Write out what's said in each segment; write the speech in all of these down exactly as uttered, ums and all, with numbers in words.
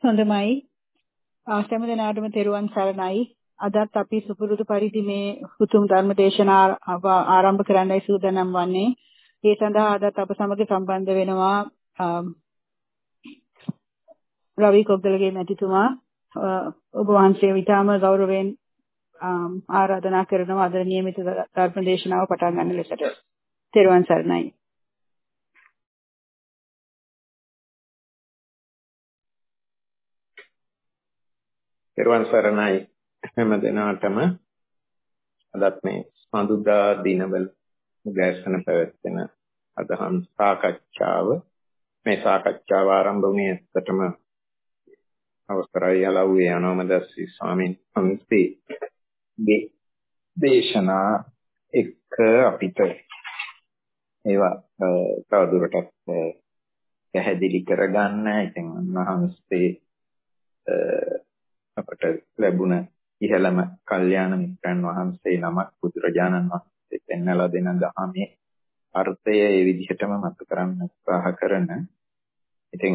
හොඳයි. ආසම දනාටම තෙරුවන් සරණයි. අදත් අපි සුපුරුදු පරිදි මේ උතුම් ධර්ම දේශනා ආරම්භ කරන්නයි සූදානම් වන්නේ. ඒ සඳහා අදත් අප සමග සම්බන්ධ වෙනවා රවි කොග්ගලගේ මැතිතුමා. ඔබ වහන්සේ විතාම ගෞරවයෙන් ආරාධනා කරනවා අද නියමිත ධර්ම දේශනාව පටන් ගන්න ලෙසට. තෙරුවන් සරණයි. තෙරුවන් සරණයි හැම දිනාටම. අදත් මේ සඳුදා දිනවල උදෑසන පැවැත්වෙන අදහම් සාකච්ඡාව මේ සාකච්ඡාව ආරම්භ වුණේ ඇත්තටම අවස්ථරයි යලව්වේ අනෝමදස්සී ස්වාමීන් වහන්සේගේ දේශනා එක්ක අපිට ඒවා තවදුරටත් පැහැදිලි කරගන්න ඉතින් උන්වහන්සේ අපට ලැබුණ ඉහළම කල්යාණ මිත්‍රයන් වහන්සේ නමක් බුදුරජාණන් වහන්සේ පෙන්වලා දෙන ධර්මයේ අර්ථය ඒ විදිහටම මතු කරන්න උත්සාහ කරන. ඉතින්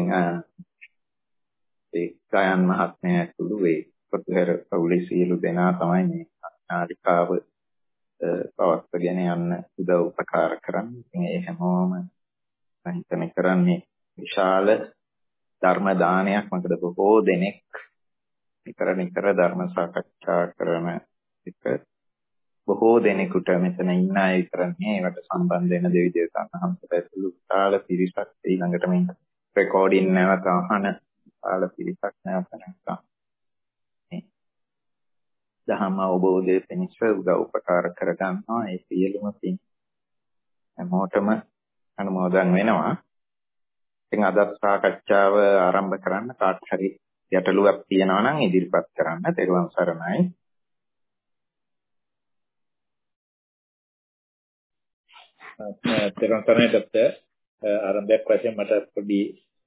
ඒ ගායන් මහත්මයා ඇතුළු ඒ පොතේර පෞලි සියලු දෙනා තමයි මේ නාලිකාව පවත්වාගෙන යන්න උදව් උපකාර කරන්නේ. ඉතින් ඒ හැමෝම හිතන කරන්නේ විශාල ධර්ම දානයක්. මොකද බොහෝ දෙනෙක් නිතර නිතර ධර්ම සාකච්ඡා කරන එක බොහෝ දෙනෙකුට මෙතන ඉන්න අය විතර නෙවෙයි ඒවට සම්බන්ධ වෙන දෙවි දේවතාවුන් හම්බෙලා ඇතුළු විශාල පිරිසක් ඊළඟට මේ රෙකෝඩින් නැවත අහන විශාල පිරිසක් නැවත නැවත මේ ධර්ම අවබෝධයේ පිණිස උදව් උපකාර කර ගන්නවා. ඒ සියලුම පින් හැමෝටම අනුමෝදන් වෙනවා. ඉතින් අද සාකච්ඡාව ආරම්භ කරන්න කාට හරි ගැටලුවක් තියෙනවා නම් ඉදිරිපත් කරන්න. තෙරුවන් සරණයි. තෙරුවන් සරණයි ડોક્ટર. ආරම්භයක් වශයෙන් මට පොඩි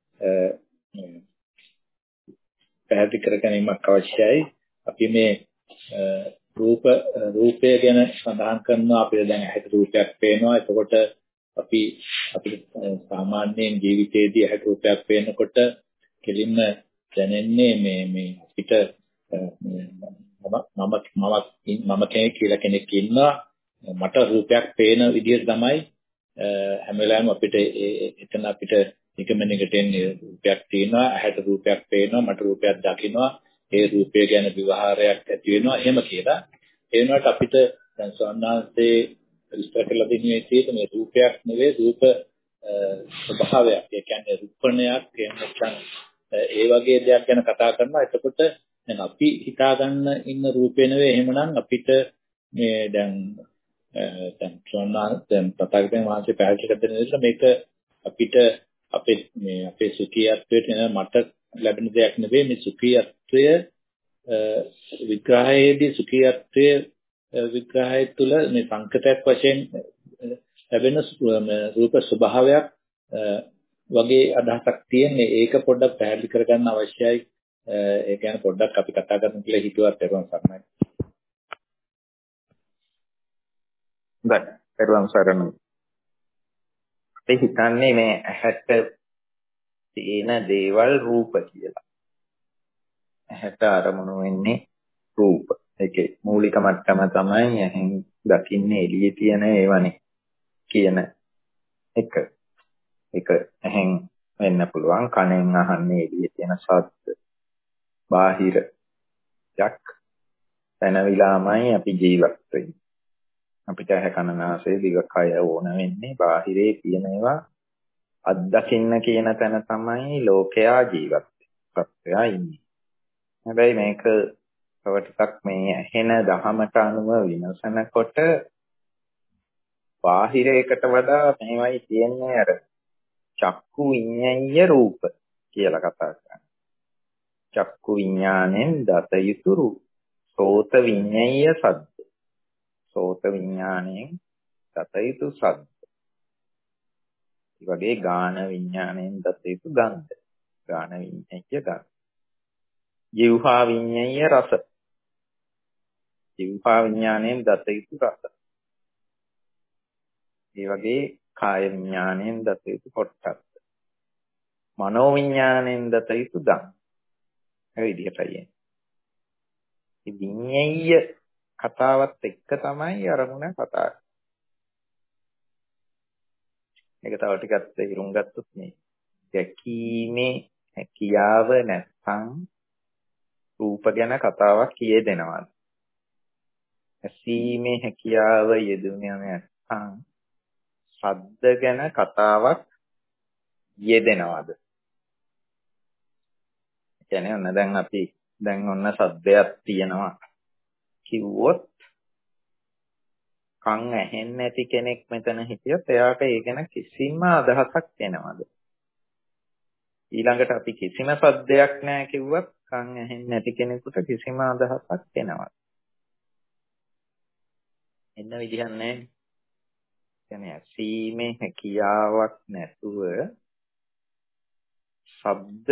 පැහැදිලි කර ගැනීමක් අවශ්‍යයි. අපි මේ රූප රූපය ගැන සඳහන් කරනවා. අපිට දැන් ඇහැට රූපයක් පේනවා. එතකොට අපි අපිට සාමාන්‍යයෙන් ජීවිතයේදී ඇහැට රූපයක් පේනකොට කෙලින්ම දැනෙන්නේ මේ මේ අපිට මම මම මම කෙනෙක් කියලා කෙනෙක් ඉන්නවා. මට රූපයක් පේන විදිහට තමයි හැම වෙලාවෙම අපිට එතන අපිට නිගමනයකට එන්නේ රූපයක් තියෙනවා. ඇහැට රූපයක් පේනවා. මට රූපයක් දකින්නවා. ඒ රූපය ගැන විවහාරයක් ඇති වෙනවා. එහෙම කියලා. ඒ වුණාට අපිට දැන් සෝන්නාන්සේ විස්තර කරලා දෙන්නේ තියෙන්නේ මේ රූපයක් නෙවෙයි රූප ස්වභාවයක්. ඒ කියන්නේ රූපණයක් එහෙම ඒ වගේ දෙයක් ගැන කතා කරනවා. එතකොට දැන් අපි හිතා ගන්න ඉන්න රූපේ නෙවෙයි එහෙමනම් අපිට මේ දැන් දැන් සෝන්නාන් දැන් තථාගතයන් වහන්සේ පැහැදිලි කර දෙන විදිහට මේක අපිට අපේ මේ අපේ සුඛීයත්වයට මට ලැබෙන දෙයක් නෙවෙයි. මේ සුඛීයත්වය විග්‍රහයේදී සුඛීයත්වයේ විග්‍රහය තුළ මේ සංකතයක් වශයෙන් ලැබෙන රූප ස්වභාවයක් වගේ අදහසක් තියෙන්නේ. ඒක පොඩ්ඩක් පැහැදිලි කරගන්න අවශ්‍යයි. ඒ කියන්නේ පොඩ්ඩක් අපි කතා කරමු කියලා හිතුවත් තේරුම් ගන්නයි. දැන් තේරුම් ගන්න. අපි හිතන්නේ මේ ඇහැට තියෙන දේවල් රූප කියලා. ඇහැට අරමුණු වෙන්නේ රූප. ඒකේ මූලික මට්ටම තමයි ඇහෙන් දකින්නේ එළියේ තියෙන ඒවනේ කියන එක. ඒක ඇහෙන් වෙන්න පුළුවන්. කනෙන් අහන්නේ එළියේ තියෙන ශබ්ද. බාහිර යක් පැනවිලාමයි අපි ජීවත් වෙන්නේ. අපිට ඇහැ කන නාසය දිවකය ඕන වෙන්නේ බාහිරේ තියෙන ඒවා අත්දකින්න කියන තැන තමයි ලෝකයා ජීවත් වෙන්නේ. සත්‍යය ඉන්නේ. හැබැයි මේක තව ටිකක් මේ ඇහෙන දහමට අනුව විමසනකොට බාහිරයකට වඩා මේවයි තියෙන්නේ අර චක්කු විඤ්ඤාණය රූප කියලා කතා කරන්නේ. චක්කු විඤ්ඤාණයෙන් දත යුතු රූප. සෝත විඤ්ඤාණය සද්ද. සෝත විඤ්ඤාණයෙන් දත යුතු සද්ද. ඒ වගේ ගාන විඤ්ඤාණයෙන් දත යුතු ගන්ධ. ගාන විඤ්ඤාණය ගන්ධ. ජීවහා විඤ්ඤාණය රස. ජීවහා විඤ්ඤාණයෙන් දත යුතු රස. ඒ වගේ කාය විඤ්ඤාණයෙන් දත යුතු පොට්ටබ්බ. මනෝ විඤ්ඤාණයෙන් දත යුතු ධම්ම. ඒ විදිහටයි. ඒ විඤ්ඤාය කතාවත් එක්ක තමයි අරමුණ කතා කරන්නේ. මේක තව ටිකක් තේරුම් ගත්තොත් මේ දැකීමේ හැකියාව නැත්නම් රූප ගැන කතාවක් කියෙදෙනවා. ඇසීමේ හැකියාව යෙදුනේ නැත්නම් ශබ්ද ගැන කතාවක් යෙදෙනවද? කියන්නේ ඔන්න දැන් අපි දැන් ඔන්න ශබ්දයක් තියෙනවා කිව්වොත් කන් ඇහෙන්නේ නැති කෙනෙක් මෙතන හිටියොත් එයාට ඒ ගැන කිසිම අදහසක් එනවද? ඊළඟට අපි කිසිම ශබ්දයක් නැහැ කිව්වත් කන් ඇහෙන්නේ නැති කෙනෙකුට කිසිම අදහසක් එනවද? එන්න විදිහක් නැහැ. කියන්නේ ඇසීමේ හැකියාවක් නැතුව ශබ්ද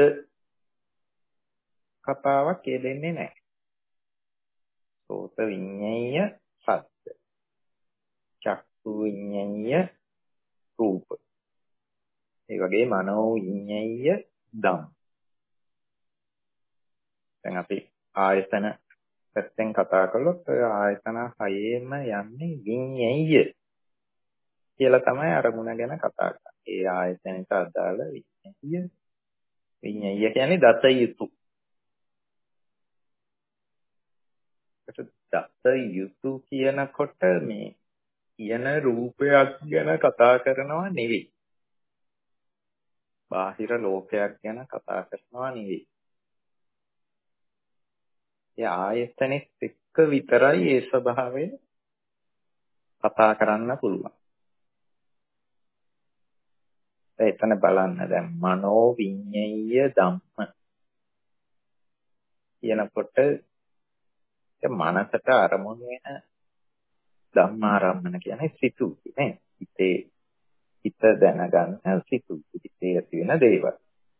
කතාවක් යෙදෙන්නේ නැහැ. සෝත විඤ්ඤාය ශබ්ද. චක්කු විඤ්ඤාය රූප. ඒ වගේ මනෝ විඤ්ඤාය ධම්ම. දැන් අපි ආයතන පැත්තෙන් කතා කළොත් ඔය ආයතන හයේම යන්නේ විඤ්ඤාය කියලා තමයි අරමුණ ගැන කතා කරන්නේ. ඒ ආයතනයට අදාළ විඤ්ඤාය. විඤ්ඤාය කියන්නේ දත යුතු. දත යුතු කියනකොට මේ කියන රූපයක් ගැන කතා කරනවා නෙවෙයි. බාහිර ලෝකයක් ගැන කතා කරනවා නෙවෙයි. ඒ ආයතනෙත් එක්ක විතරයි ඒ ස්වභාවය කතා කරන්න පුළුවන්. එතන බලන්න දැන් මනෝ විඤ්ඤාය ධම්ම කියනකොට ඒ මනසට අරමුණු වෙන ධම්මාරම්මන කියන්නේ සිතුවිලි නේ. හිතේ හිත දැනගන්න සිතුවිලි. හිතේ ඇති වෙන දේවල්.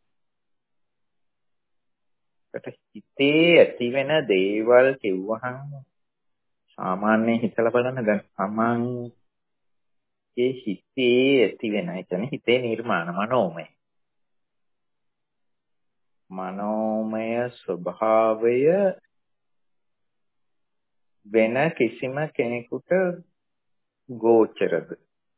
හිතේ ඇති වෙන දේවල් කිව්වහම සාමාන්‍යයෙන් හිතලා බලන්න දැන් තමන්ගේ හිතේ ඇති වෙන ඒ කියන්නේ හිතේ නිර්මාණ මනෝමය. මනෝමය ස්වභාවය වෙන කිසිම කෙනෙකුට ගෝචරද?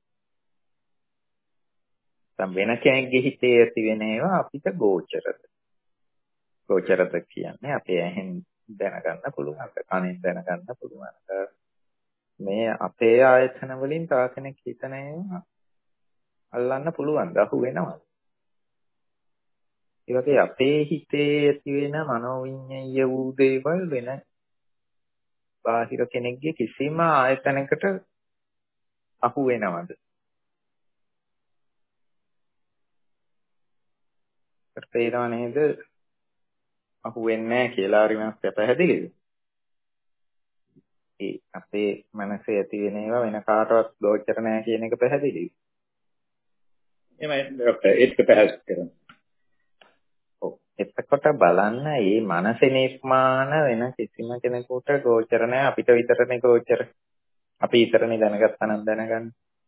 දැන් වෙන කෙනෙක්ගේ හිතේ ඇති වෙන ඒවා අපිට ගෝචරද? ගෝචරද කියන්නේ අපේ ඇහෙන් දැනගන්න පුළුවන්, කනෙන් දැනගන්න පුළුවන්. මේ අපේ ආයතන වලින් තව කෙනෙක් හිතන ඒවා අල්ලන්න පුළුවන්, දහු වෙනවා. ඒ වගේ අපේ හිතේ ඇති වෙන මනෝවිඤ්ඤාය වූ දේවල් වෙන බාහිර කෙනෙක්ගේ කිසිම ආයතනයකට අහු වෙනවද? තේරෙනව නේද? අහු වෙන්නේ නැහැ කියලා අරිමත් පැහැදිලිද? ඒ අපේ මනසේ ඇති වෙන ඒවා වෙන කාටවත් ගෝචර නැහැ කියන එක පැහැදිලිද? එහෙමයි ડોක්ටර් ඒක පැහැදිලි කරනවා. ඔව්. එතකොට බලන්න මේ මනසේ නිර්මාණ වෙන කිසිම කෙනෙකුට ගෝචර නැහැ. අපිට විතරනේ ගෝචර. අපි විතරනේ දැනගත්තා නම් දැනගන්න.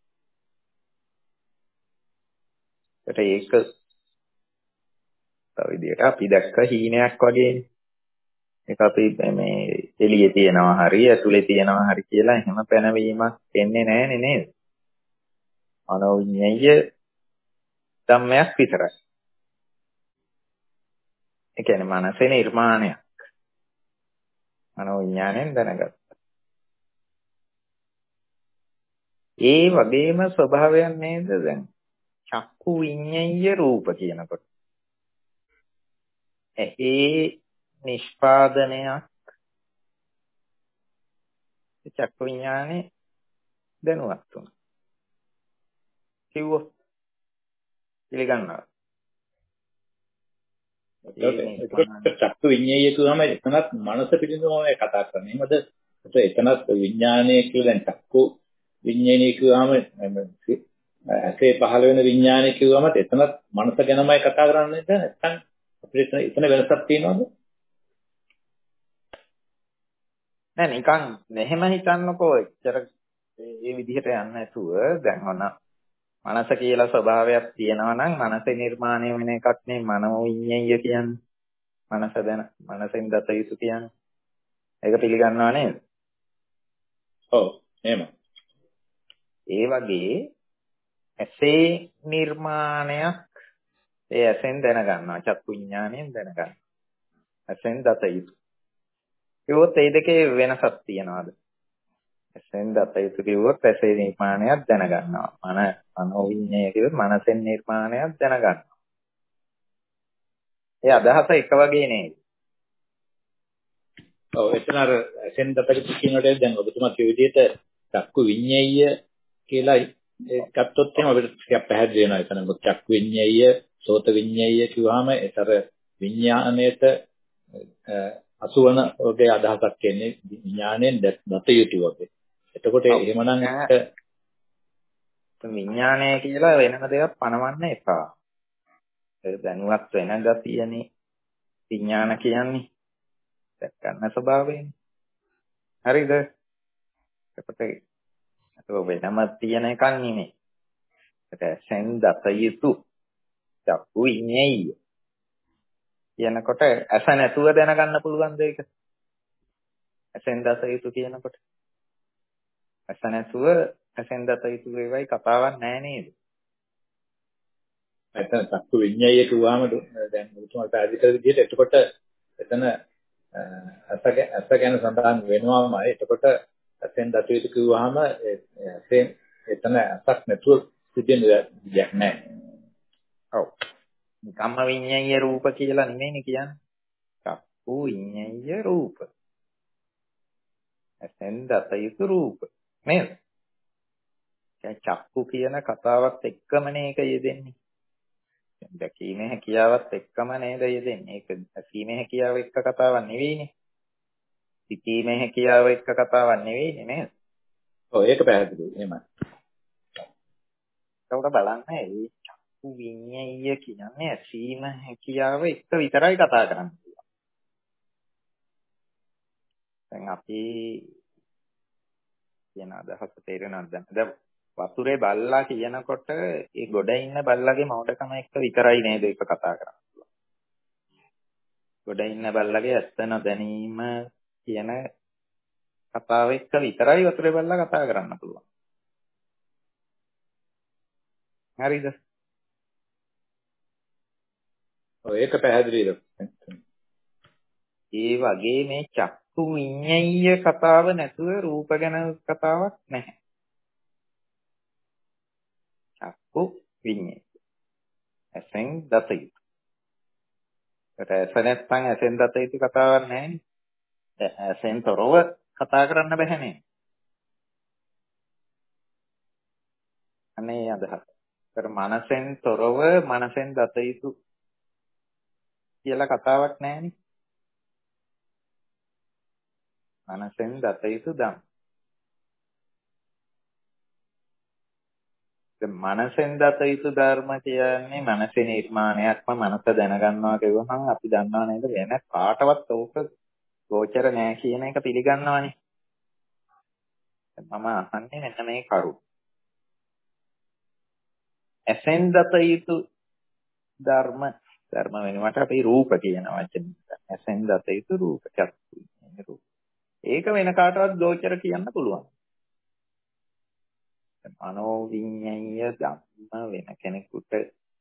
ඒකට ඒක තව විදිහට අපි දැක්ක හීනයක් වගේනේ. ඒක අපි මේ එළියේ තියනවා හරි ඇතුලේ තියනවා හරි කියලා එහෙම පැනවීමක් එන්නේ නැහැ නේද? මනෝවිඤ්ඤාය ධම්මයක් විතරයි. ඒ කියන්නේ මනසේ නිර්මාණයක්. මනෝවිඤ්ඤාණයෙන් දැනගත්තා. ඒ වගේම ස්වභාවයක් නේද දැන් චක්කු විඤ්ඤාය රූප කියනකොට. එහි නිෂ්පාදනයක් චක්කු විඤ්ඤාණය දැනුවත් වුණා. කිව්වොත් පිළිගන්නවා. චක්කු විඤ්ඤාය කියනම එතනත් මනස පිළිබඳව කතා කරන්නේ. මොකද එතනත් විඥානය කියලා දැන් චක්කු විඤ්ඤාණය කියවම ඇසේ පහළ වෙන විඥානය කියවම එතනත් මනස ගැනමයි කතා කරන්නේ නැත්නම් අපිට එතන වෙනසක් තියෙනවද? නෑ නිකන් මෙහෙම හිතන්නකෝ එච්චර මේ විදිහට යන්න නැතුව දැන් ඔන්න මනස කියලා ස්වභාවයක් තියෙනවා නම් මනසේ නිර්මාණය වෙන එකක් නේ මනෝවිඤ්ඤාය කියන්නේ. මනස දැන මනසෙන් දත යුතු කියන්නේ. ඒක පිළිගන්නව නේද? ඔව් එහෙම. ඒ වගේ ඇසේ නිර්මාණයක් ඒ ඇසෙන් දැනගන්නවා. චක්කු විඥාණයෙන් දැනගන්නවා. ඇසෙන් දත යුතු. ඒවත් ඒ දෙකේ වෙනසක් තියනවාද? ඇසෙන් දත යුතු කිව්වොත් ඇසේ නිර්මාණයක් දැනගන්නවා. මන මනෝවිඤ්ඤාණය කිව්වොත් මනසෙන් නිර්මාණයක් දැනගන්නවා. ඒ අදහස එක වගේ නේද? ඔව් එතන අර ඇසෙන් දතට කියනකොට දැන් ඔබතුමා කිය විදිහට චක්කු විඤ්ඤාය කියලා ගත්තොත් එහෙම අපිට ටිකක් පැහැදිලි වෙනවා. එතන චක්කු විඤ්ඤාය, සෝත විඤ්ඤාය කිව්වහම ඒතර විඤ්ඤාණයට අසුවන ඔගේ අදහසක් කියන්නේ විඥාණයෙන් දත යුතු වගේ. එතකොට එහෙමනම් විඥාණය කියලා වෙනම දෙයක් පනවන්න එපා. ඒ දැනුවත් වෙන ගතියනේ විඥාන කියන්නේ. දැක්කන්න ස්වභාවයනේ. හරිද? එතකොට ඒක වෙනම තියෙන එකක් නෙමෙයි. ඒක සෙන් දත යුතු චක්කු විඤ්ඤාය කියනකොට ඇස නැතුව දැනගන්න පුළුවන් දෙයක. ඇසෙන් දත යුතු කියනකොට ඇස නැතුව ඇසෙන් දත යුතු වේවයි කතාවක් නැහැ නේද? එතන චක්කු විඤ්ඤාය කිව්වම දැන් මුතුමා පැහැදිලි කර විදිහට එතකොට එතන ඇස ඇස ගැන සඳහන් වෙනවාම එතකොට ඇසෙන් දත යුතු කිව්වහම ඇසෙන් එතන ඇසක් නැතුව සිදෙන දෙයක් නැහැ. ඔව්. කම්ම විඤ්ඤාය රූප කියලා නෙමෙයිනේ කියන්නේ. චක්කු විඤ්ඤාය රූප. ඇසෙන් දත යුතු රූප. නේද? දැන් චක්කු කියන කතාවත් එක්කමනේ ඒක යෙදෙන්නේ. දැකීමේ හැකියාවත් එක්කම නේද යෙදෙන්නේ. ඒක ඇසීමේ හැකියාව එක්ක කතාවක් නෙවෙයිනේ. සිතීමේ හැකියාව එක්ක කතාවක් නෙවෙයිනේ නේද? ඔව් ඒක පැහැදිලි. එහෙමයි. ඒකට බලන්න මේ චක්කු විඤ්ඤාය කියන්නේ ඇසීම හැකියාව එක්ක විතරයි කතා කරන්නේ. දැන් අපි කියන අදහස තේරෙනවද? දැන් වතුරේ බල්ලා කියනකොට ඒ ගොඩ ඉන්න බල්ලාගේ මෝඩකම එක්ක විතරයි නේද ඒක කතා කරන්නේ. ගොඩ ඉන්න බල්ලාගේ ඇත්ත නොදැනීම කියන කතාව එක්ක විතරයි වතුරේ බල්ලා කතා කරන්න පුළුවන්. හරිද? ඔව් ඒක පැහැදිලිද? ඒ වගේ මේ චක්කු විඤ්ඤාය කතාව නැතුව රූප ගැන කතාවක් නැහැ. චක්කු විඤ්ඤාය. ඇසෙන් දත යුතු. ඒත් ඇස නැත්නම් ඇසෙන් දත යුතු කතාවක් නැහැ. ඇසෙන් තොරව කතා කරන්න බැහැනේ. අනේ අදහස. ඒතර මනසෙන් තොරව මනසෙන් දත යුතු කියලා කතාවක් නැහැනේ. මනසෙන් දත යුතු දම්. දැන් මනසෙන් දත යුතු ධර්ම කියන්නේ මනසේ නිර්මාණයක්ම මනස දැනගන්නවා කියවහම අපි දන්නවා නේද වෙන කාටවත් ඕක ගෝචර නැහැ කියන එක පිළිගන්නවනේ. මම අහන්නේ මෙන්න මේ කරුණ. ඇසෙන් දත යුතු ධර්ම ධර්ම වෙනුවට අපි රූප කියන වචනේ. ඇසෙන් දත යුතු රූප චක්කු රූප. ඒක වෙන කාටවත් ගෝචර කියන්න පුළුවන්. මනෝ විඤ්ඤාය ධම්ම වෙන කෙනෙකුට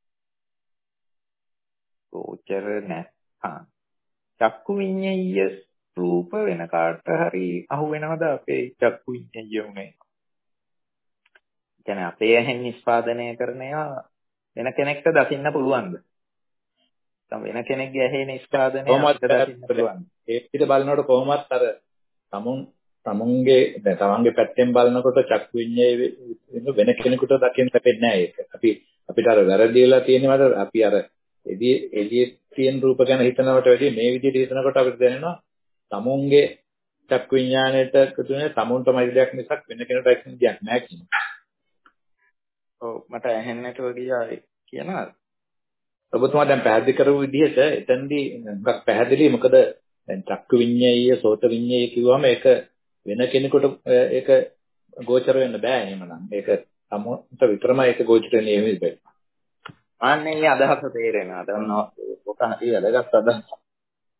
ගෝචර නැත්නම් චක්කු විඤ්ඤාය රූප වෙන කාට හරි අහු වෙනවද අපේ චක්කු විඤ්ඤාය උනේ? කියන්නේ අපේ ඇහෙන් නිෂ්පාදනය කරන ඒවා වෙන කෙනෙක්ට දකින්න පුළුවන්ද? නැත්නම් වෙන කෙනෙක්ගේ ඇහි නිෂ්පාදනය අපිට දකින්න පුළුවන්ද? ඒ පිට බලනකොට කොහොමත් අර තමුන් තමුන්ගේ දැන් තමන්ගේ පැත්තෙන් බලනකොට චක්කු විඤ්ඤාය වෙන කෙනෙකුට දකින්න ලැබෙන්නේ නැහැ ඒක. අපි අපිට අර වැරදිලා තියෙනවාද අපි අර එදී එළියේ තියෙන රූප ගැන හිතනවට වැඩිය මේ විදිහට හිතනකොට අපිට දැනෙනවා තමුන්ගේ චක්කු විඤ්ඤාණයට කිතුනේ තමුන්ටමයි දෙයක් මිසක් වෙන කෙනෙකුට ඇක්ෂන් දෙයක් නැහැ කියනවා. ඔව් මට ඇහෙන්නට ගියා කියනවාද? ඔබතුමා දැන් පැහැදිලි කරපු විදිහට එතෙන්දී මොකක් පැහැදිලි මොකද දැන් චක්කු විඤ්ඤාය සෝත විඤ්ඤාය කිව්වම ඒක වෙන කෙනෙකුට ඒක ගෝචර වෙන්න බෑ එහෙමනම්. ඒක තමුන්ට විතරමයි ඒක ගෝචර වෙන්නේ එහෙම ඉබේ. අනේ අදහස තේරෙනවා. දන්නවා. ඔක හරි වැදගත් අදහසක්.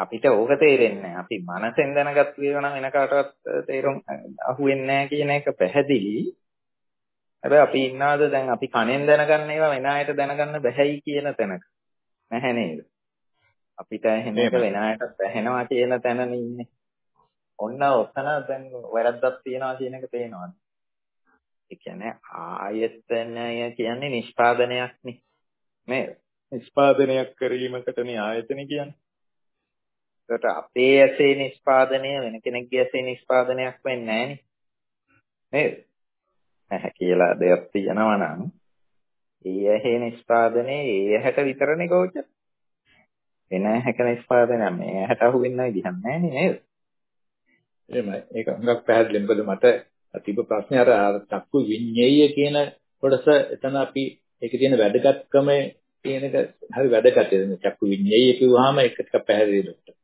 අපිට ඕක තේරෙන්නේ නැහැ. අපි මනසෙන් දැනගත්ත ඒවා නම් වෙන කාටවත් තේරුම් අහුවෙන්නේ නැහැ කියන එක පැහැදිලි. හැබැයි අපි ඉන්නාද දැන් අපි කනෙන් දැනගන්න ඒවා වෙන අයට දැනගන්න බැහැයි කියන තැනක. නැහැ නේද? අපිට එහෙම එක වෙන අයට බැහැනවා කියන තැනනේ ඉන්නේ. ඔන්න ඔතන දැන් වැරද්දක් තියනවා කියන එක පේනවා. ඒ කියන්නේ ආයතනය කියන්නේ නිෂ්පාදනයක් නේ. නේද? නිෂ්පාදනයක් කිරීමකටනේ ආයතන කියන්නේ. ඒකට අපේ ඇසේ නිෂ්පාදනය වෙන කෙනෙක්ගේ ඇසේ නිෂ්පාදනයක් වෙන්නේ නැහනේ. නේද? ඇහැ කියලා දෙයක් තියෙනවා නම් ඒ ඇහි නිෂ්පාදනයේ ඒ ඇහැට විතරනේ ගෝචර. වෙන ඇහැක නිෂ්පාදනය මේ ඇහැට අහු වෙන්න විදිහක් නැහැ නේද? එහෙමයි. ඒක හුඟක් පැහැදිලි. මොකද මට තිබ්බ ප්‍රශ්නේ අර චක්කු විඤ්ඤාය කියන කොටස එතන අපි ඒකේ තියෙන වැදගත්කම කියන එක හරි වැදගත්. චක්කු විඤ්ඤාය කිව්වහම ඒක ටිකක් පැහැදිලි දෙයක්.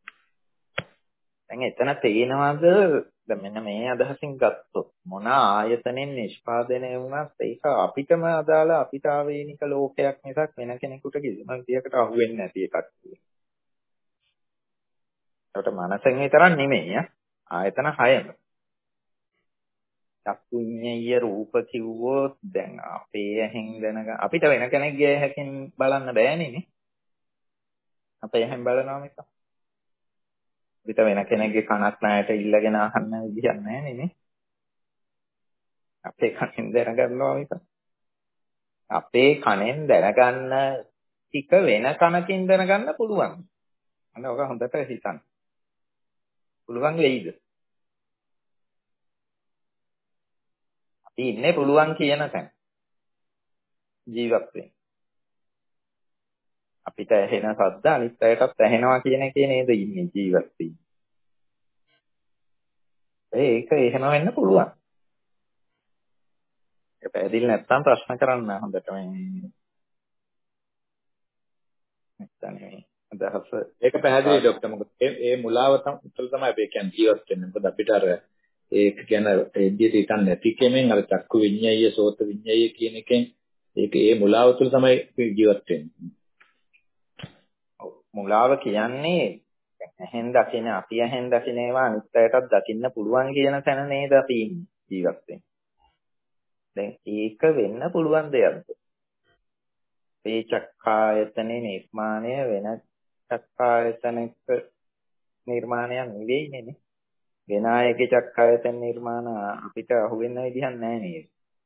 දැන් එතන තේනවාද දැන් මෙන්න මේ අදහසින් ගත්තොත් මොන ආයතනෙන් නිෂ්පාදනය වුණත් ඒක අපිටම අදාළ අපිට ආවේනික ලෝකයක් මිසක් වෙන කෙනෙකුට කිසිම විදියකට අහු වෙන්නේ නැති එකක් තියෙනවා. ඒකට මනසෙන් විතරක් නෙමෙයි ආයතන හයම. චක්කු විඤ්ඤාය රූප කිව්වොත් දැන් අපේ ඇහෙන් දැනගන්න අපිට වෙන කෙනෙක්ගේ ඇහෙන් බලන්න බෑනේ නේ. අපේ ඇහෙන් බලනවා මිසක් අපිට වෙන කෙනෙක්ගේ කනක් නැයට ඉල්ලගෙන අහන්න විදියක් නැහැ නේ. අපේ කනෙන් දැනගන්නවා මිසක්. අපේ කනෙන් දැනගන්න ටික වෙන කනකින් දැනගන්න පුළුවන්. අන්න ඔක හොඳට හිතන්න. පුළුවන් වෙයිද? අපි ඉන්නේ පුළුවන් කියන තැන. ජීවත් වෙන්න. අපිට ඇහෙන ශබ්ද අනිත් අයටත් ඇහෙනවා කියන එකේ නේද ඉන්නේ ජීවත් වෙන්නේ. ඒක එහෙම වෙන්න පුළුවන්. ඒක පැහැදිලි නැත්නම් ප්‍රශ්න කරන්න හොඳට මේ නැත්නම් මේ අදහස ඒක පැහැදිලි ડોක්ටර්. මොකද මේ මුලාව තමයි අපි කියන්නේ ජීවත් වෙන්න. මොකද අපිට අර ඒක කියන ඒ විදිහට හිතන්න නැති කෙනෙන් අර චක්කු විඤ්ඤාය සෝත විඤ්ඤාය කියන එකෙන් ඒක ඒ මුලාව තුළ තමයි ජීවත් වෙන්නේ. මුලාව කියන්නේ ඇහෙන් දකින අපි ඇහෙන් දකින ඒවා අනිත් අයටත් දකින්න පුළුවන් කියන තැන නේද අපි ජීවත් වෙන්නේ. දැන් ඒක වෙන්න පුළුවන් දෙයක්ද? මේ චක්කායතනේ නිර්මාණය වෙන චක්කායතනක නිර්මාණයක් නෙවෙයිනේ නේ. වෙන අයගේ චක්කායතන නිර්මාණ අපිට අහු වෙන්න විදිහක් නැහැ නේද?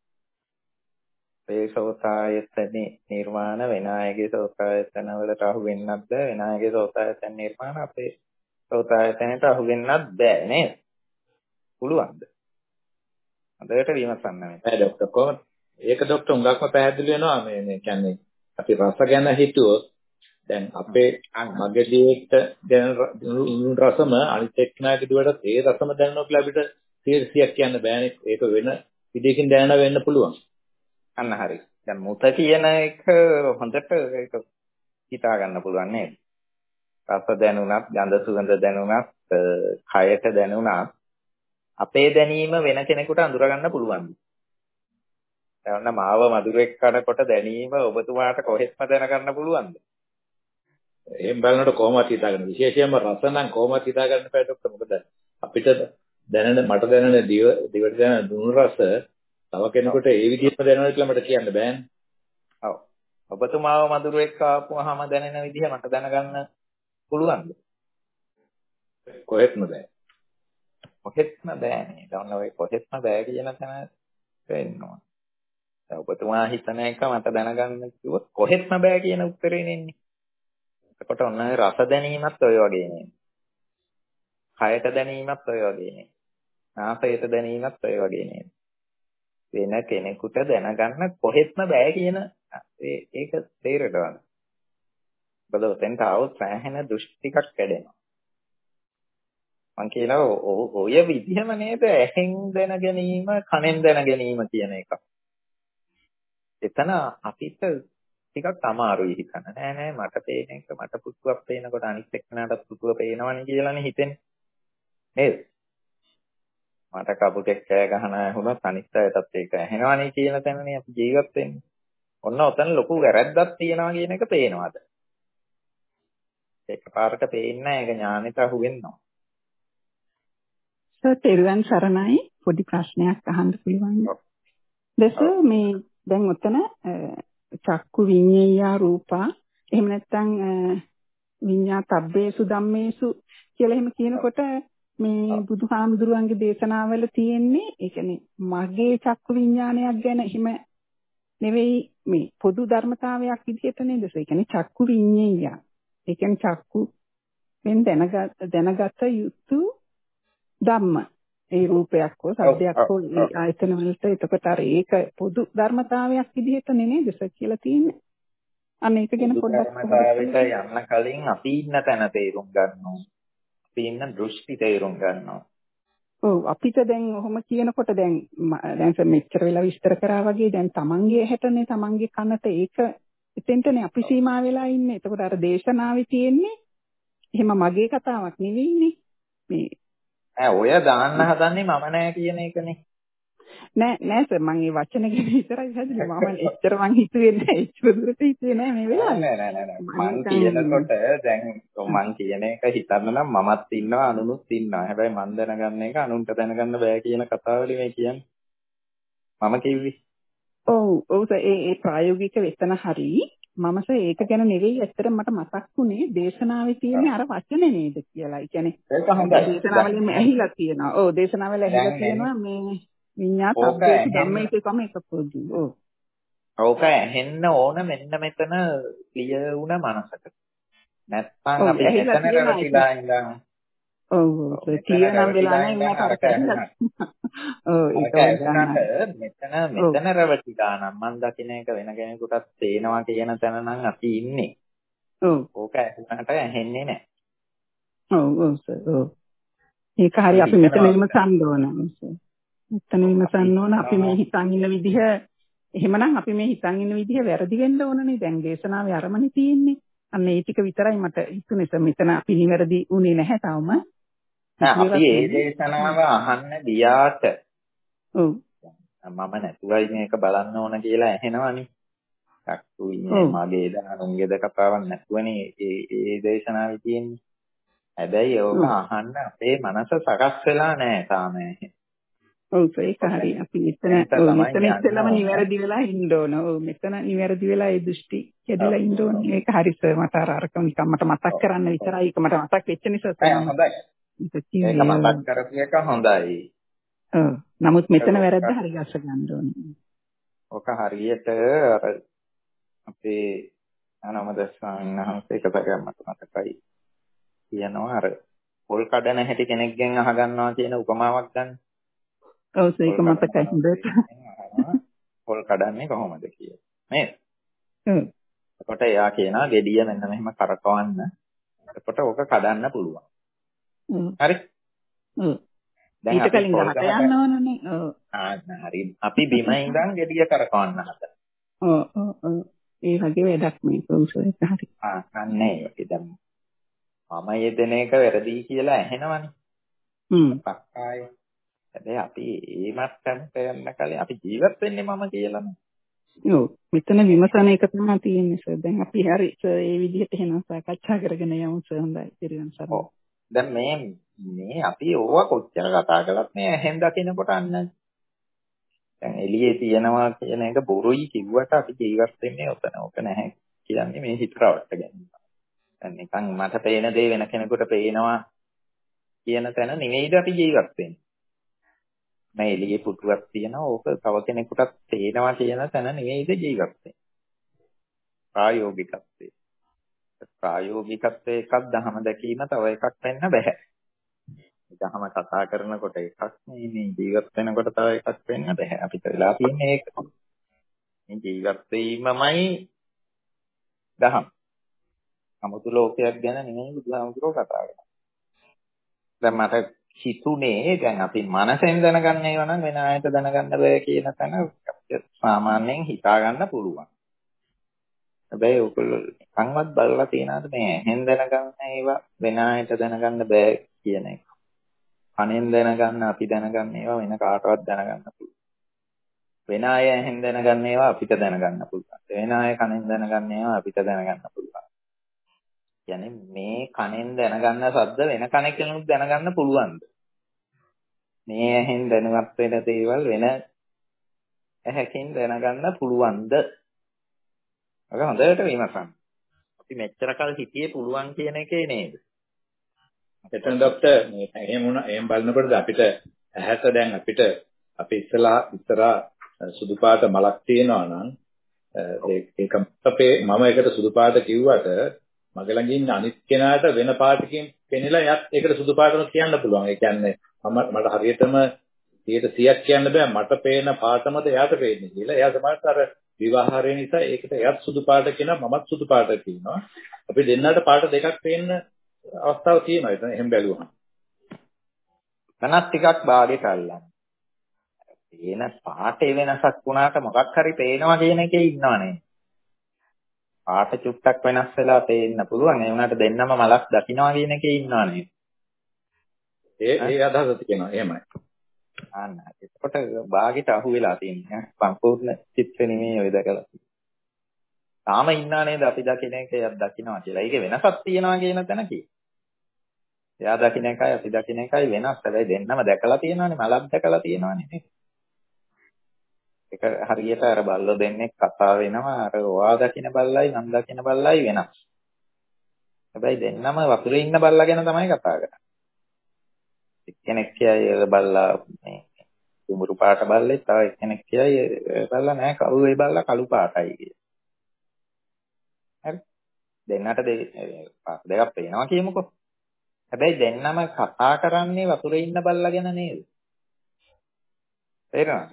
මේ සෝතායතනේ නිර්මාණ වෙන අයගේ සෝතායතන වලට අහු වෙන්නත් බෑ. වෙන අයගේ සෝතායතන නිර්මාණ අපේ සෝතායතනට අහු වෙන්නත් බෑ නේද? පුළුවන්ද? හොඳට විමසන්න මේ. නෑ ડોක්ටර් කොහොමද? ඒක ડોක්ටර් උඟක්ම පැහැදිලි වෙනවා මේ මේ කියන්නේ අපි රස ගැන හිතුවොත් දැන් අපේ මගේ දිවට දැනෙන රසම අනිත් එක්කෙනාගේ දිවට ඒ රසම දැනෙනවා කියලා අපිට සියයක් කියන්න බෑනේ. ඒක වෙන විදිහකින් දැනන වෙන්න පුළුවන්. අන්න හරි. දැන් මුත කියන එක හොඳට ඒක හිතා ගන්න පුළුවන් නේද? රස දැනුණත්, ගඳ සුවඳ දැනුණත්, කයට දැනුණත් අපේ දැනීම වෙන කෙනෙකුට අඳුර ගන්න පුළුවන්. දැන් මාව මధుරෙක් කනකොට දැනීම ඔබතුමාට කොහෙත්ම දැනගන්න පුළුවන්ද? එහෙම බලනකොට කොහොමද හිතාගන්න විශේෂයෙන්ම රස නම් කොහොමද හිතාගන්න බෑ ડોක්ටර්. මොකද අපිට දැනෙන මට දැනෙන දිව දිවට දැනෙන දුණු රස තව කෙනෙකුට ඒ විදිහටම දැනෙනවා කියලා මට කියන්න බෑනේ. ඔව්. ඔබතුමාව මధుරෙක් ආපුවාම දැනෙන විදිහ මට දැනගන්න පුළුවන්ද? කොහෙත්ම බෑ. කොහෙත්ම බෑනේ. දැන් ඔය කොහෙත්ම බෑ කියන තැන වෙන්නවා. දැන් ඔබතුමා හිතන එක මට දැනගන්න කිව්වොත් කොහෙත්ම බෑ කියන උත්තරේ නෙන්නේ. එතකොට ඔන්න රස දැනීමත් ඔය වගේ නේ. කයට දැනීමත් ඔය වගේ නේ. නාසයට දැනීමත් ඔය වගේ නේ. වෙන කෙනෙකුට දැනගන්න කොහෙත්ම බෑ කියන ඒක තේරෙනවා. බල ඔතෙන්ට આવොත් සෑහෙන දෘෂ්ටිකක් කැඩෙනවා. මං කියනවා ඔය විදිහම නේද ඇහෙන් දැන ගැනීම කනෙන් දැන ගැනීම කියන එක. එතන අපිට ටිකක් අමාරුයි හිතන්න. නෑ නෑ මට පේන එක මට පුතුවක් පේනකොට අනිත් එක්කනටත් පුතුව පේනවනේ කියලානේ හිතෙන්නේ. නේද? මට කපුටෙක් කෑ ගහන ඇහුනොත් අනිත් අයටත් ඒක ඇහෙනවනේ කියන තැනනේ අපි ජීවත් වෙන්නේ. ඔන්න ඔතන ලොකු වැරැද්දක් තියෙනවා කියන එක පේනවාද? එකපාරට පේන්නේ නැහැ. ඒක ඥානෙට අහු වෙනවා. සර් තෙරුවන් සරණයි. පොඩි ප්‍රශ්නයක් අහන්න පුළුවන්ද? දැස මේ දැන් උතන චක්කු විඤ්ඤාය රූපා එහෙම නැත්නම් විඤ්ඤා තබ්බේසු ධම්මේසු කියලා එහෙම කියනකොට මේ බුදුහාමුදුරුවන්ගේ දේශනාවල තියෙන්නේ ඒ කියන්නේ මගේ චක්කු විඤ්ඤාණයක් ගැන එහෙම නෙවෙයි මේ පොදු ධර්මතාවයක් විදිහට නේද? ඒ කියන්නේ චක්කු විඤ්ඤාය. ඒ කියන්නේ චක්කු වෙන දැනගත දැනගත යුතු ධම්ම. ඒ රූපයක් හෝ සද්දයක් හෝ ඒ ආයතන වලට එතකොට අර ඒක පොදු ධර්මතාවයක් විදිහට නේද කියලා තියෙන්නේ. අන්න ඒක ගැන පොඩ්ඩක් ධර්මතාවයට යන්න කලින් අපි ඉන්න තැන තේරුම් ගන්නවා. අපි ඉන්න දෘෂ්ටි තේරුම් ගන්නවා. ඔව් අපිට දැන් ඔහොම කියනකොට දැන් දැන් මෙච්චර වෙලා විස්තර කරා වගේ දැන් තමන්ගේ හැටනේ තමන්ගේ කනට ඒක එතෙන්ටනේ අපි සීමා වෙලා ඉන්නේ. එතකොට අර දේශනාවේ තියෙන්නේ එහෙම මගේ කතාවක් නෙවෙයිනේ. මේ ඈ ඔය දාන්න හදන්නේ මම නෑ කියන එකනේ. නෑ නෑ සර් මම මේ වචන ගැන විතරයි හදන්නේ. මම එච්චර මං හිතුවේ නෑ. එච්චර දුරට හිතුවේ නෑ මේ වෙලාවේ. නෑ නෑ නෑ නෑ. මං කියනකොට දැන් මං කියන එක හිතන්න නම් මමත් ඉන්නවා අනුනුත් ඉන්නවා. හැබැයි මං දැනගන්න එක අනුන්ට දැනගන්න බෑ කියන කතාවලි මේ කියන්නේ. මම කිව්වේ. ඔව් ඔව් සර් ඒ ඒ ප්‍රායෝගික වෙතන හරි මම සර් ඒක ගැන නෙවෙයි ඇත්තට මට මතක් වුණේ දේශනාවේ තියෙන අර වචනේ නේද කියලා. ඒ කියන්නේ ඒක හොඳයි. දේශනාවලින්ම ඇහිලා තියෙනවා. ඔව් දේශනාවල ඇහිලා තියෙනවා මේ විඤ්ඤා තබ්බේසු ධම්මේසු තමයි එක පොදු. ඔව්. ඕක ඇහෙන්න ඕන මෙන්න මෙතන ක්ලියර් වුණ මනසකට. නැත්නම් අපි එතන රැවටිලා ඉඳන් ඔව් ඔව් ක්ලියර් නම් වෙලා නැහැ මට අර කැහිලා. ඔව් ඒක වුණාට මෙතන මෙතන රැවටිලා නම් මම දකින්න එක වෙන කෙනෙකුටත් තේනවා කියන තැන නම් අපි ඉන්නේ. ඔව්. ඕක ඇහුණාට ඇහෙන්නේ නැහැ. ඔව් ඔව් සර් ඔව්. ඒක හරි අපි මෙතන විමසන්න ඕන. මෙතන විමසන්න ඕන අපි මේ හිතන් ඉන්න විදිහ එහෙමනම් අපි මේ හිතන් ඉන්න විදිහ වැරදි වෙන්න ඕනනේ. දැන් දේශනාවේ අරමුණේ තියෙන්නේ. අන්න ඒ ටික විතරයි මට හිතුනේ මෙතන අපි නිවැරදි උනේ නැහැ තාම. අපි ඒ දේශනාව අහන්න ගියාට ඔව් මම නැතුවයි මේක බලන්න ඕන කියලා ඇහෙනවනේ. චක්කු විඤ්ඤාණය මගේ දානුන්ගේද කතාවක් නැතුවනේ ඒ ඒ දේශනාවේ තියෙන්නේ. හැබැයි ඕක අහන්න අපේ මනස සකස් වෙලා නැහැ තාම. ඔව් ඒක හරි. අපි මෙතන මෙතන ඉස්සෙල්ලාම නිවැරදි වෙලා ඉන්න ඕන. ඔව් මෙතන නිවැරදි වෙලා ඒ දෘෂ්ටි කැඩිලා ඉන්න ඕන. ඒක හරි සර් මට අර අරක නිකන් මට මතක් කරන්න විතරයි. ඒක මට මතක් වෙච්ච නිසා තමයි. හොඳයි. ඒක මතක් කරපු එක හොඳයි. ඔව්. නමුත් මෙතන වැරද්ද හරි ගස්ස ගන්න ඕනේ. ඔක හරියට අර අපේ අනමද ස්වාමීන් වහන්සේ කතා මට මතකයි. කියනවා අර පොල් කඩන හැටි කෙනෙක්ගෙන් අහගන්නවා කියන උපමාවක් ගන්න. ඔව් ඒක මතකයි හොඳට. පොල් කඩන්නේ කොහොමද කියලා. නේද? හ්ම්. එතකොට එයා කියනවා gediya මෙන්න මෙහෙම කරකවන්න. එතකොට ඕක කඩන්න පුළුවන්. හ්ම්. හරි? හ්ම්. දැන් ඊට කලින් ගහට යන්න ඕනනේ. ඔව්. ආ හරි. අපි බිම ඉඳන් gediya කරකවන්න හදලා. ඔව් ඔව් ඔව්. ඒ වගේ වැඩක් මේ කොන්සල් එක හරි. ආ අන්නේ ඒක දැන් මම යෙදෙන එක වැරදි කියලා ඇහෙනවනේ. හ්ම්. පක්කාය. හැබැයි අපි ඒ මට්ටමට යන්න කලින් අපි ජීවත් වෙන්නේ මම කියලානේ. ඔව් මෙතන විමසන එක තමයි තියෙන්නේ සර්. දැන් අපි හරි සර් මේ විදිහට එහෙනම් සාකච්ඡා කරගෙන යමු සර්. හොඳයි. පිරිවන් සර්. ඔව්. දැන් මේ මේ අපි ඕවා කොච්චර කතා කළත් මේ ඇහෙන් දකිනකොට අන්න දැන් එළියේ තියනවා කියන එක බොරුයි කිව්වට අපි ජීවත් වෙන්නේ ඔතන. ඔක නැහැ කියන්නේ මේ හිත රවට්ට ගැනීම. දැන් නිකන් මට පේන දේ වෙන කෙනෙකුට පේනවා කියන තැන නෙවෙයිද අපි ජීවත් වෙන්නේ. මේ එළියේ පුටුවක් තියෙනවා ඕක තව කෙනෙකුටත් පේනවා කියන තැන නෙවෙයිද ජීවත් වෙන්නේ. ප්‍රායෝගිකත්වය. ප්‍රායෝගිකත්වයේ එකක් දහම දැකීම තව එකක් වෙන්න බෑ. දහම කතා කරනකොට එකක් මේ මේ ජීවත් වෙනකොට තව එකක් වෙන්න බෑ. අපිට වෙලා තියෙන්නේ ඒක. මේ ජීවත් වීමමයි දහම. අමුතු ලෝකයක් ගැන නෙමෙයි බුදුහාමුදුරුවෝ කතා කරන්නේ. දැන් මට හිතුනේ දැන් අපි මනසෙන් දැනගන්න ඒවා නම් වෙන ආයත දැනගන්න බෑ කියන තැන සාමාන්‍යයෙන් හිතා ගන්න පුළුවන්. හැබැයි ඔයගොල්ලෝ නිකන්වත් බලලා තියනවාද මේ ඇහෙන් දැනගන්න ඒවා වෙන ආයත දැනගන්න බෑ කියන එක. කනෙන් දැනගන්න අපි දැනගන්න ඒවා වෙන කාටවත් දැනගන්න පුළුවන්. වෙන අය ඇහෙන් දැනගන්න ඒවා අපිට දැනගන්න පුළුවන්. වෙන අය කනෙන් දැනගන්න ඒවා අපිට දැනගන්න පුළුවන්. කියන්නේ මේ කනෙන් දැනගන්න ශබ්ද වෙන කනෙකිනුත් දැනගන්න පුළුවන්ද? මේ ඇහෙන් දැනුවත් වෙන දේවල් වෙන ඇහැකින් දැනගන්න පුළුවන්ද? ඔක හොඳට විමසන්න. අපි මෙච්චර කල් හිතියේ පුළුවන් කියන එකේ නේද? එතන ડોක්ටර් මේ එහෙම වුණා එහෙම බලනකොට අපිට ඇහැට දැන් අපිට අපි ඉස්සලා ඉස්සරහා සුදු පාට මලක් තියෙනවා නම් ඒක අපේ මම ඒකට සුදු පාට කිව්වට මගේ ළඟ ඉන්න අනිත් කෙනාට වෙන පාටකින් පෙනිලා එයත් ඒකට සුදු පාටම කියන්න පුළුවන්. ඒ කියන්නේ මම මට හරියටම සියයට සීයක් කියන්න බෑ මට පේන පාටමද එයාට පේන්නේ කියලා. එයා සමහරට අර විවාහාරය නිසා ඒකට එයත් සුදු පාට කියනවා මමත් සුදු පාට කියනවා. අපි දෙන්නාට පාට දෙකක් පේන්න අවස්ථාවක් තියෙනවා. එතන එහෙම බැලුවහම. තනත් ටිකක් භාගේ කල්ලා. පේන පාටේ වෙනසක් වුණාට මොකක් හරි පේනවා කියන එකේ ඉන්නවනේ. පාට චුට්ටක් වෙනස් වෙලා පේන්න පුළුවන්. ඒ වුණාට දෙන්නම මලක් දකින්නවා කියන එකේ ඉන්නවනේ. ඒ ඒ අදහස තියෙනවා. එහෙමයි. අන්න ඒකට භාගෙට අහු වෙලා තියෙනවා. සම්පූර්ණ චිත්‍ර නෙමෙයි ඔය දැකලා. තාම ඉන්නා නේද අපි දකින්න එක එයක් දකින්නවා කියලා. ඒකේ වෙනසක් තියෙනවා කියන තැන කි. එයා දකින්න එකයි අපි දකින්න එකයි වෙනස්. හැබැයි දෙන්නම දැකලා තියෙනවානේ මලක් දැකලා තියෙනවානේ. ඒක හරියට අර බල්ලෝ දෙන්නෙක් කතා වෙනවා. අර ඔයා දකින්න බල්ලයි මම දකින්න බල්ලයි වෙනස්. හැබැයි දෙන්නම වතුරේ ඉන්න බල්ලා ගැන තමයි කතා කරන්නේ. එක්කෙනෙක් කියයි බල්ලා මේ කුඹුරු පාට බල්ලෙක් තව එක්කෙනෙක් කියයි බල්ලා නෑ කළු ඒ බල්ලා කළු පාටයි කියලා. හරි. දෙන්නට පාට දෙකක් පේනවා කියමුකෝ. හැබැයි දෙන්නම කතා කරන්නේ වතුරේ ඉන්න බල්ලා ගැන නේද? තේරෙනවද?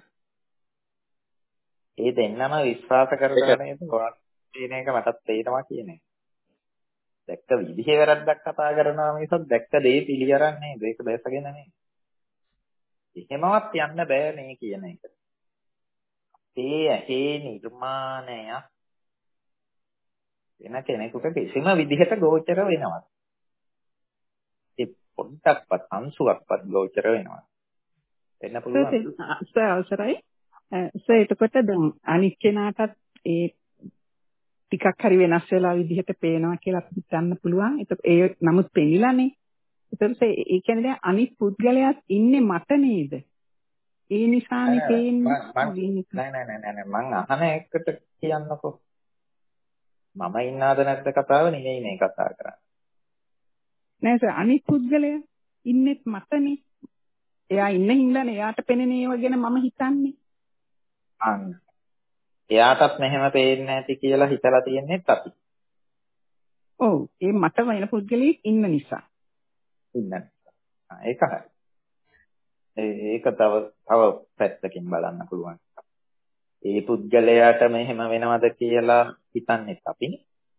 ඒ දෙන්නම විශ්වාස කරගෙන නේද ඔයාලා කියන එක මටත් තේරෙනවා කියන්නේ. දැක්ක විදිහේ වැරද්දක් කතා කරනවා මිසක් දැක්ක දේ පිළිගන්නේ නේද? ඒක දැසගෙන නේද? එහෙමවත් යන්න බෑ නේ කියන එක. ඒ ඇහි නිර්මාණය වෙන කෙනෙකුට කිසිම විදිහට ගෝචර වෙනවා. ඒ පොඩ්ඩක්වත් අංශුවක්වත් ගෝචර වෙනවා. එන්න පුළුවන්. සර් අවසරයි. සර් එතකොට දැන් අනිත් කෙනාටත් ඒ ටිකක් හරි වෙනස් වෙලා විදිහට පේනවා කියලා අපිට හිතන්න පුළුවන්. ඒක ඒ නමුත් පෙනිලානේ. ඒතරස ඒ කියන්නේ දැන් අනිත් පුද්ගලයාත් ඉන්නේ මට නේද? ඒ නිසානේ පේන්නේ. නෑ නෑ නෑ නෑ මං අහන එකට කියන්නකෝ. මම ඉන්නාද නැද්ද කතාව නෙමෙයි මේ කතා කරන්නේ. නෑ සර් අනිත් පුද්ගලයා ඉන්නෙත් මටනේ. එයා ඉන්න හින්දානේ එයාට පෙනෙන ඒවා ගැන මම හිතන්නේ. අන්න. එයාටත් මෙහෙම පේන්නේ නැති කියලා හිතලා තියන්නේත් අපි. ඔව් ඒ මට වෙන පුද්ගලයෙක් ඉන්න නිසා. ඉන්න නිසා. ඒක හරි. ඒක තව තව පැත්තකින් බලන්න පුළුවන්. ඒ පුද්ගලයාට මෙහෙම වෙනවද කියලා හිතන්නේත් අපිනේ.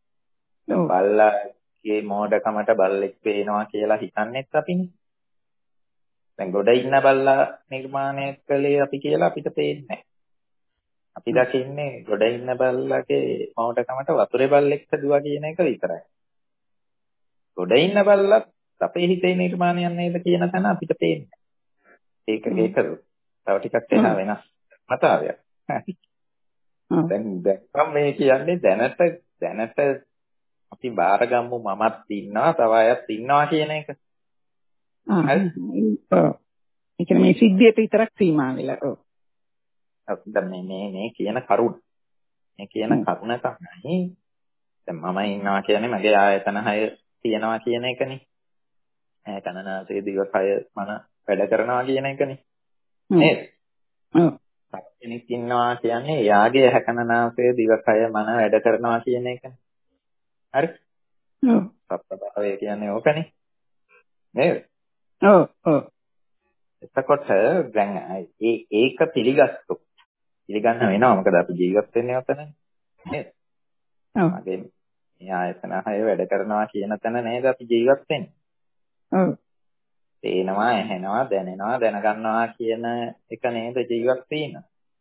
බල්ලාගේ මෝඩකමට බල්ලෙක් පේනවා කියලා හිතන්නේත් අපිනේ. දැන් ගොඩ ඉන්න බල්ලා නිර්මාණය කළේ අපි කියලා අපිට පේන්නේ නැහැ. අපි දකින්නේ ගොඩ ඉන්න බල්ලාගේ මෝඩකමට වතුරේ බල්ලෙක් හදුවා කියන එක විතරයි. ගොඩ ඉන්න බල්ලත් අපේ හිතේ නිර්මාණයක් නේද කියන තැන අපිට පේන්නේ. ඒක ඒක තව ටිකක් එහා වෙනස් මතාවයක්. දැන් දැන් මේ කියන්නේ දැනට දැනට අපි බාරගම්මු මමත් ඉන්නවා තව අයත් ඉන්නවා කියන එක. හරි. ඒ කියන්නේ මේ සිද්ධියට විතරක් සීමා වෙලා. ඔව්. දැන් මේ මේ මේ කියන කරුණ. මේ කියන කරුණ තමයි දැන් මම ඉන්නවා කියන්නේ මගේ ආයතන හය තියෙනවා කියන එකනේ. ඈ කනනාසය දිවකය මන වැඩ කරනවා කියන එකනේ. නේද? ඔව්. කෙනෙක් ඉන්නවා කියන්නේ එයාගේ හැකනනාසය දිවකය මන වැඩ කරනවා කියන එකනේ. හරි? ඔව්. සත්‍යතාවය කියන්නේ ඕකනේ. නේද? ඔව් ඔව්. එතකොට දැන් ඒ ඒක පිළිගත්තොත් පිළිගන්න වෙනවා මොකද අපි ජීවත් වෙන්නේ ඔතනනේ. නේද? ඔව්. මගේ මේ ආයතන හය වැඩ කරනවා කියන තැන නේද අපි ජීවත් වෙන්නේ. ඔව්. පේනවා, ඇහෙනවා, දැනෙනවා, දැනගන්නවා කියන එක නේද ජීවත් වීම.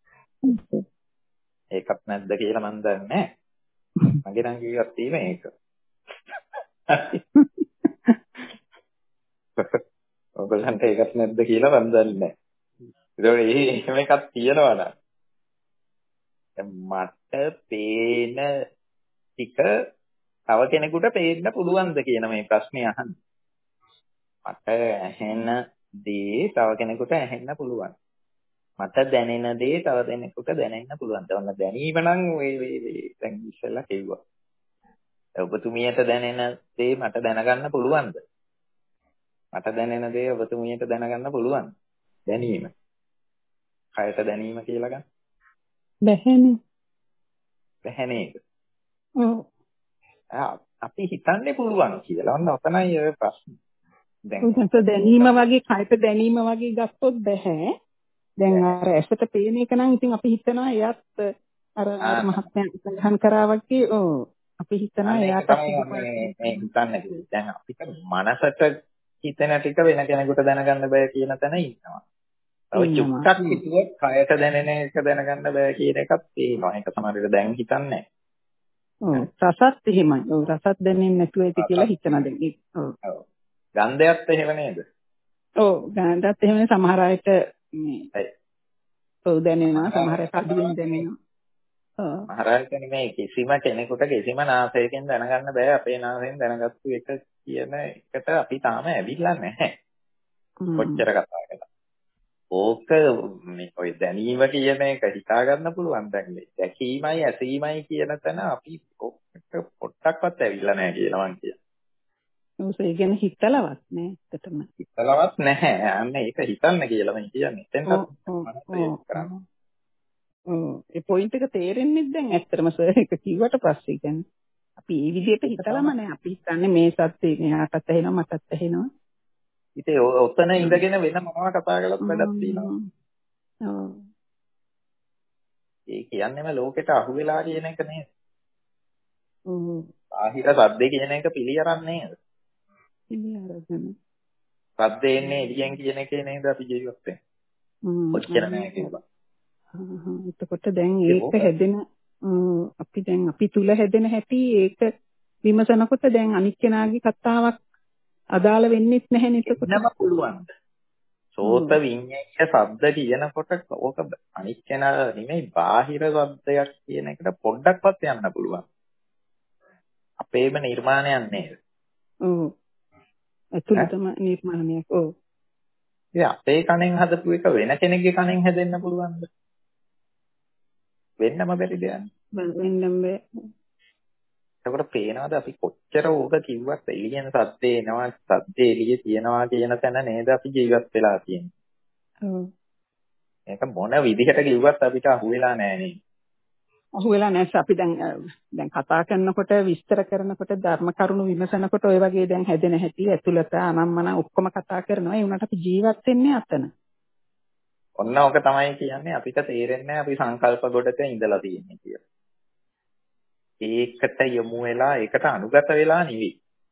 ඒකත් නැද්ද කියලා මම දන්නේ නැහැ. මගේ නම් ජීවත් වීම ඒක. ඔයගොල්ලන්ට ඒකත් නැද්ද කියලා මම දන්නේ නැහැ. ඒක එහෙම එකක් තියෙනවා නම් මට පේන ටික තව කෙනෙකුට පේන්න පුළුවන්ද කියන මේ ප්‍රශ්නේ අහන්නේ. මට ඇහෙන දේ තව කෙනෙකුට ඇහෙන්න පුළුවන්. මට දැනෙන දේ තව කෙනෙකුට දැනෙන්න පුළුවන්. ඔන්න දැනීම නම් ඔය දැන් ඉස්සෙල්ලා කිව්වා. ඔබතුමියට දැනෙන දේ මට දැනගන්න පුළුවන්ද? මට දැනෙන දේ ඔබතුමියට දැනගන්න පුළුවන්. දැනීම. කයට දැනීම කියලා ගන්න. බැහැනේ. බැහැ නේද? ඔව්. අපි හිතන්නේ පුළුවන් කියලා. ඔන්න ඔතනයි ඔය ප්‍රශ්නේ. දැන් දැනීම වගේ කයට දැනීම වගේ ගත්තොත් බැහැ. දැන් අර ඇසට පේන එක නම් ඉතින් අපි හිතනවා එයත් අර අර මහත්මයා සඳහන් කරා වගේ ඔව් අපි හිතනවා එයාට මේ හිතන්නේ දැන් අපිට මනසට හිතෙන ටික වෙන කෙනෙකුට දැනගන්න බෑ කියන තැන ඉන්නවා. තව චුට්ටක් හිතුවොත් කයට දැනෙන එක දැනගන්න බෑ කියන එකක් තියෙනවා. ඒක සමහරවිට දැන් හිතන්නේ නැහැ. ඔව් රසත් එහෙමයි. ඔව් රසත් දැනෙන්නේ නැතුව ඇති කියලා හිතනවා දැන්. ඔව්. ගන්ධයත් එහෙම නේද? ඔව් ගන්ධයත් එහෙමනේ සමහර අයට මේ ඔව් දැනෙනවා සමහර අයට අඩුවෙන් දැනෙනවා. ඔව්. මහරජාණන් නෙමෙයි කිසිම කෙනෙකුට කිසිම නාසයකින් දැනගන්න බෑ අපේ නාසයෙන් දැනගත්තු එක කියන එකට අපි තාම ඇවිල්ලා නැහැ. කොච්චර කතා කළා. ඕක මේ ඔය දැනීම කියන එක හිතා ගන්න පුළුවන් දැන් මේ දැකීමයි ඇසීමයි කියන තැන අපි පොට්ටක්වත් ඇවිල්ලා නැහැ කියලා මං කියනවා. ඒ කියන්නේ හිතලවත් නෑ ඇත්තටම. හිතලවත් නැහැ. අන්න ඒක හිතන්න කියලා මම කියන්නේ. එතෙන්ට ඔව්. ඒ පොයින්ට් එක තේරෙන්නේ දැන් ඇත්තටම සර් එක කිව්වට පස්සේ කියන්නේ. අපි මේ විදිහට හිතලම නෑ. අපි හිතන්නේ මේ සත්‍යේ මෙයාටත් ඇහෙනවා මටත් ඇහෙනවා. ඉතින් ඔතන ඉඳගෙන වෙන මොනවා කතා කළත් වැඩක් තියෙනවා. ඔව්. ඒ කියන්නේම ලෝකෙට අහු වෙලා කියන එක නේද? ඔව්. බාහිර සද්දේ කියන එක පිළිඅරන් නේද? පිළිඅරගෙන. සද්දේ එන්නේ එළියෙන් කියන එකේ නේද අපි ජීවත් වෙන්නේ. ඔච්චර නෑ කියලා. එතකොට දැන් ඒක හැදෙන අපි දැන් අපි තුල හැදෙන හැටි ඒක විමසනකොට දැන් අනිත් කෙනාගේ කතාවක් අදාළ වෙන්නේ නැහැ නේද? එන්නම පුළුවන්. සෝත විඤ්ඤාය ශබ්ද කියනකොට ඕක අනිත් කෙනා නෙමෙයි බාහිර ශබ්දයක් කියන එකට පොඩ්ඩක්වත් යන්න පුළුවන්. අපේම නිර්මාණයක් නේද? ඔව්. ඇතුළතම නිර්මාණයක්. ඔව්. ඉතින් අපේ කණෙන් හදපු එක වෙන කෙනෙක්ගේ කණෙන් හැදෙන්න පුළුවන්ද? වෙන්නම බැරි දෙයක්. වෙන්නම බෑ. ඒකට පේනවාද අපි කොච්චර ඕක කිව්වත් එළියෙන් සද්දේ එනවා සද්දේ එළියේ තියනවා කියන තැන නේද අපි ජීවත් වෙලා තියෙන්නේ. ඔව්. ඒක මොන විදිහට කිව්වත් අපිට අහු වෙලා නැහැ නේ. අහු වෙලා නැහැ. අපි දැන් දැන් කතා කරනකොට විස්තර කරනකොට ධර්ම කරුණු විමසනකොට ඔය වගේ දැන් හැදෙන හැටි ඇතුළත අනම්මන ඔක්කොම කතා කරනවා. ඒ වුණාට අපි ජීවත් වෙන්නේ අතන. ඔන්න ඕක තමයි කියන්නේ අපිට තේරෙන්නේ අපි සංකල්ප ගොඩක ඉඳලා තියෙන්නේ කියලා. ඒකට යොමු වෙලා ඒකට අනුගත වෙලා නෙවෙයි.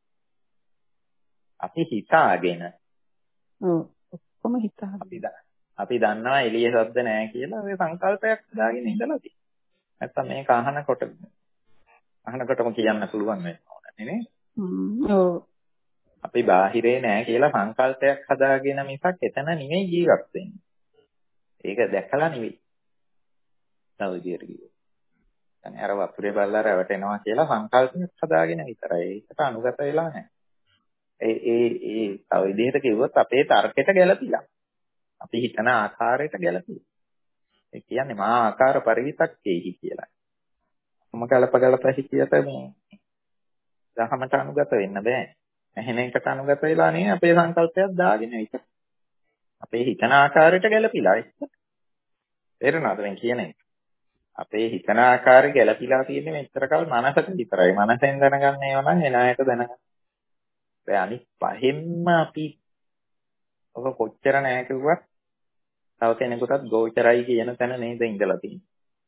අපි හිතාගෙන. ඔව් ඔක්කොම හිතාගෙන. අපි අපි දන්නවා එළිය ශබ්ද නැහැ කියලා ඔය සංකල්පයක් හදාගෙන ඉඳලා තියෙනවා. නැත්තම් මේක අහනකොට අහනකොටම කියන්න පුළුවන් වෙනවා නේ. ඔව්. අපි බාහිරේ නැහැ කියලා සංකල්පයක් හදාගෙන මිසක් එතන නෙමෙයි ජීවත් වෙන්නේ. ඒක දැකලා නෙවෙයි. තව විදියට කිව්වොත්. يعني අර වතුරේ බල්ලා රැවටෙනවා කියලා සංකල්පයක් හදාගෙන විතරයි. ඒකට අනුගත වෙලා නැහැ. ඒ ඒ ඒ තව විදිහට කිව්වොත් අපේ තර්කයට ගැළපිලා. අපි හිතන ආකාරයට ගැළපිලා. ඒ කියන්නේ මා ආකාර පරිවිතක්කේහි කියලා. මොම කලප කලප හිතියට මේ දහමට අනුගත වෙන්න බෑ. එහෙන එකට අනුගත වෙලා නේ අපේ සංකල්පයක් දාගෙන විතර. අපේ හිතන ආකාරයට ගැළපිලා ඒක. තේරෙනවද මම කියන්නේ? අපේ හිතන ආකාරය ගැළපිලා තියෙන්නේ මෙච්චර කල් මනසට විතරයි. මනසෙන් දැනගන්න ඒවා නම් එන අයට දැනගන්න. ඒ අනිත් පහෙන්ම අපි ඔක කොච්චර නෑ කිව්වත් තව කෙනෙකුටත් ගෝචරයි කියන තැන නේද ඉඳලා තියෙන්නේ.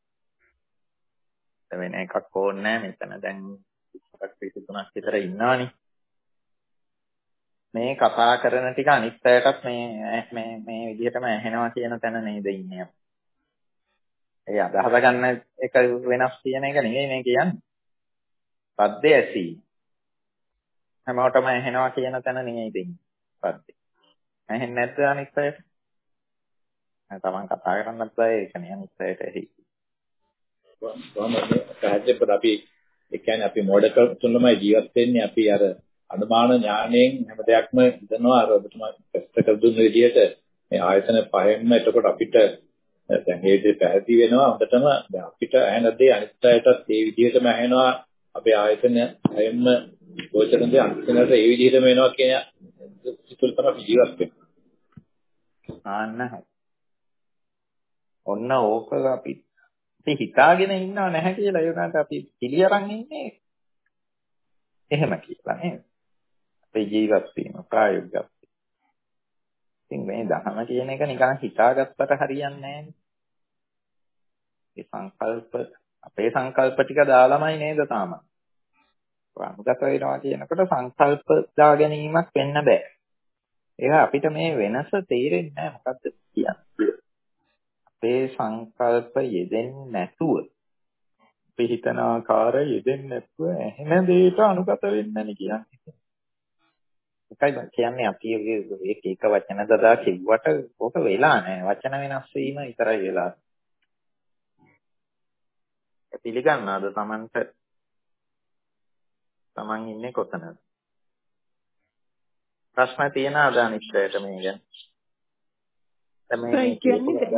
වෙන එකක් ඕනේ නෑ මෙතන දැන් විස්සක් තුනක් විතර ඉන්නවනේ. මේ කතා කරන ටික අනිත් අයටත් මේ මේ මේ විදිහටම ඇහෙනවා කියන තැන නේද ඉන්නේ. ඒ අදහස ගන්න එක වෙනස් කියන එක නෙමෙයි මේ කියන්නේ. පද්දේ ඇසීම. හැමෝටම ඇහෙනවා කියන තැන නෙමෙයි දෙන්නේ. පද්දේ. ඇහෙන්නේ නැද්ද අනිත් අයට? තමන් කතා කරන්නත් බෑ ඒක නේ අනිත් අයට ඇහි. කොහොමද පැහැදිලිව අපි ඒ කියන්නේ අපි මොඩක තුනමයි ජීවත් වෙන්නේ. අපි අර අනුමාන ඥාණයෙන් හැම දෙයක්ම හිතනවා අර ඔබතුමා ප්‍රශ්න කර දුන්න විදිහට මේ ආයතන පහෙන්ම එතකොට අපිට දැන් මේ විදිහට පැහැදිලි වෙනවා හොඳටම දැන් අපිට ඇහෙන දේ අනිත් අයටත් ඒ විදිහටම ඇහෙනවා අපේ ආයතන පහෙන්ම ගෝචරන දේ අනිත් කෙනාට ඒ විදිහටම වෙනවා කියන සිතුල් තමයි ජීවත් වෙන්නේ. ආන්න ඔන්න ඕක අපි අපි හිතාගෙන ඉන්නව නැහැ කියලා ඒ උනාට අපි පිළියරන් ඉන්නේ එහෙම කියලා නේද? අපේ ජීවත් වීම ප්‍රායෝගිකව. ඉතින් මේ දහම කියන එක නිකන් හිතාගත්තට හරියන්නේ නැහැ. ඒ සංකල්ප අපේ සංකල්ප ටික දාලාමයි නේද තාම. අනුගත වෙනවා කියනකොට සංකල්ප දා ගැනීමක් වෙන්න බෑ. ඒක අපිට මේ වෙනස තේරෙන්නේ නැහැ මොකද්ද කියන්නේ. අපේ සංකල්ප යෙදෙන්නේ නැතුව අපි හිතන ආකාරය යෙදෙන්නේ නැතුව එහෙම දෙයට අනුගත වෙන්නේ නැහැ කියන්නේ. ඒකයි කියන්නේ අපි ඒක එක වචන දදා කිව්වට ඕක වෙලා නැහැ. වචන වෙනස් වීම විතරයි වෙලා. පිළිගන්නවද Tamanට? Taman ඉන්නේ කොතනද? ප්‍රශ්න තියෙනවද අනිත්යට මේ ගැන? තමයි කියන්නේ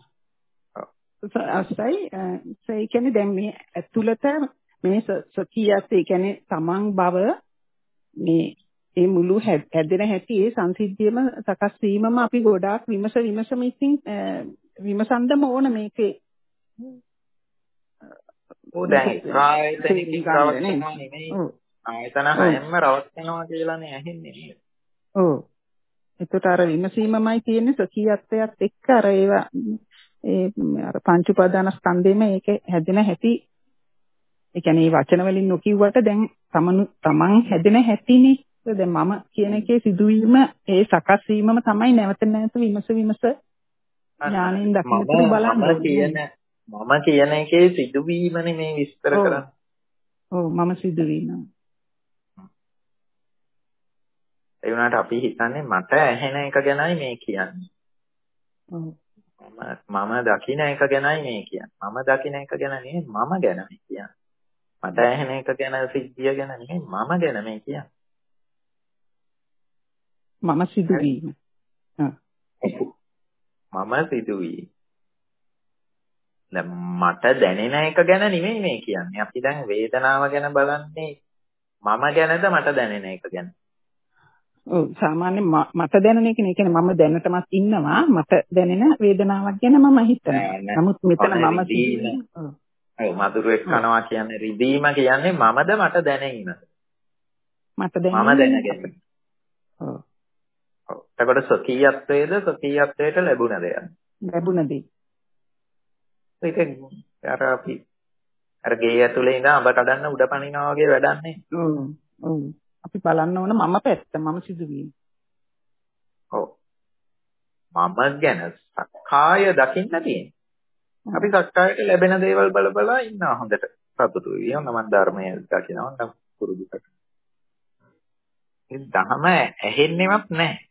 අසයි ඒ කියන්නේ දැන් මේ ඇතුළත මේ සකියත් ඒ කියන්නේ තමන් බව මේ ඒ මුළු හැදෙන හැටි ඒ සංසිද්ධියම සකස් වීමම අපි ගොඩාක් විමස විමසම ඉතින් විමසන්නම ඕන මේකේ. ඕ දැන් ආයතනික රවට්ටනවා නෙමෙයි. ආයතන හැමම රවට්ටනවා කියලානේ ඇහෙන්නේ නේද? ඔව්. ඒකට අර විමසීමමයි තියෙන්නේ සකියත්වයත් එක්ක අර ඒවා ඒ අර පංච උපාදාන ස්කන්ධෙම ඒක හැදෙන හැටි ඒ කියන්නේ මේ වචන වලින් නොකියුවට දැන් තමන් තමන් හැදෙන හැටිනේ. දැන් මම කියන එකේ සිදුවීම ඒ සකස් වීමම තමයි නැවත නැවත විමස විමස ඥාණයෙන් දකින්න බලන්න මම කියන මම කියන එකේ සිදුවීමනේ මේ විස්තර කරන්නේ. ඔව් මම සිදුවීම. ඒ වුණාට අපි හිතන්නේ මට ඇහෙන එක ගැනයි මේ කියන්නේ. ඔව්. මම දකින එක ගැනයි මේ කියන්නේ. මම දකින එක ගැන නෙමෙයි මම ගැන මේ කියන්නේ. මට ඇහෙන එක ගැන සිද්ධිය ගැන නෙමෙයි මම ගැන මේ කියන්නේ. මම සිදුවීම. මම සිදුවීම. දැන් මට දැනෙන එක ගැන නෙමෙයි මේ කියන්නේ. අපි දැන් වේදනාව ගැන බලන්නේ මම ගැනද මට දැනෙන එක ගැන. ඔව් සාමාන්‍ය මට දැනෙන එක නේ කියන්නේ මම දැනටමත් ඉන්නවා මට දැනෙන වේදනාවක් ගැන මම හිතනවා. නමුත් මෙතන මම සිදුවීම. ඔව් මధుරෙක් කනවා කියන්නේ රිදීම කියන්නේ මමද මට දැනෙීම. මට දැනෙන මම දැනගැනීම. ඔව්. ඔව්. එතකොට සොකීයත්වයේද සොකීයත්වයට ලැබුණ දෙයක්. ලැබුණ දෙයක්. ඒක අර අපි අර ගේ ඇතුලේ ඉඳන් අඹ කඩන්න උඩ පනිනවා වගේ වැඩන්නේ. ඔව්. ඔව්. අපි බලන්න ඕන මම පැත්ත මම සිදුවීම. ඔව්. මම ගැන සක්කාය දකින්න තියෙනවා. අපි සක්කායට ලැබෙන දේවල් බල බල ඉන්නවා හොඳට. සතුටු වෙනවා මම ධර්මයේ දකිනවා නම් පුරුදු කරනවා. ඒ ධම ඇහෙන්නේවත්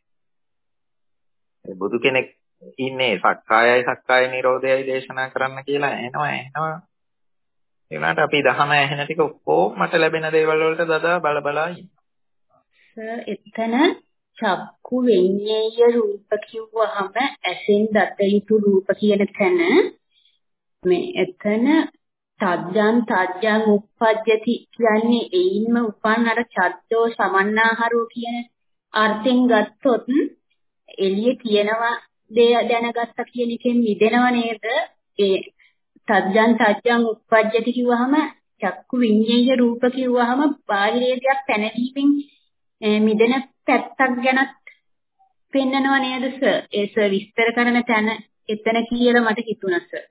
නැහැ. බුදු කෙනෙක් ඉන්නේ සක්කායයි සක්කාය නිරෝධයයි දේශනා කරන්න කියලා එනවා එනවා. ඒ වුණාට අපි ධම ඇහෙන ටික ඔක්කොම මට ලැබෙන දේවල් වලට දදා බල බලා ඉන්නවා. එතන චක්කු විඤ්ඤාය රූප කිව්වහම ඇසෙන් දත යුතු රූප කියන තැන මේ එතන තජ්ජං තජ්ජං උප්පජ්ජති කියන්නේ එයින්ම උපන් අර චද්දෝ සමන්නාහරෝ කියන අර්ථෙන් ගත්තොත් එළියේ තියෙනවා දේ දැනගත්තා කියන එකෙන් මිදෙනව නේද? ඒ තජ්ජං තජ්ජං උප්පජ්ජති කිව්වහම චක්කු විඤ්ඤාය රූප කිව්වහම බාහිරේ දෙයක් පැනවීමෙන් මිදෙන පැත්තක් ගැනත් පෙන්නනව නේද සර්? ඒ සර් විස්තර කරන තැන එතන කියලා මට හිතුණා සර්.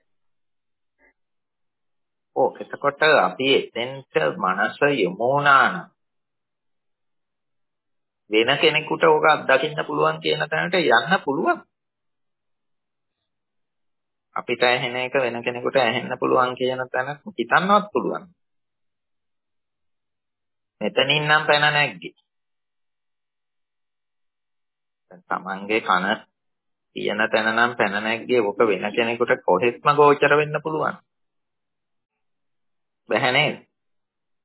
ඔව් එතකොට අපි එතෙන්ට මනස යොමු වුණා නම් වෙන කෙනෙකුට ඕක අත්දකින්න පුළුවන් කියන තැනට යන්න පුළුවන්. අපිට ඇහෙන එක වෙන කෙනෙකුට ඇහෙන්න පුළුවන් කියන තැන හිතන්නවත් පුළුවන්. මෙතනින් නම් පැන නැග්ගේ. තමන්ගේ කන තියෙන තැන නම් පැන නැග්ගේ ඕක වෙන කෙනෙකුට කොහෙත්ම ගෝචර වෙන්න පුළුවන්. බැහැ නේද?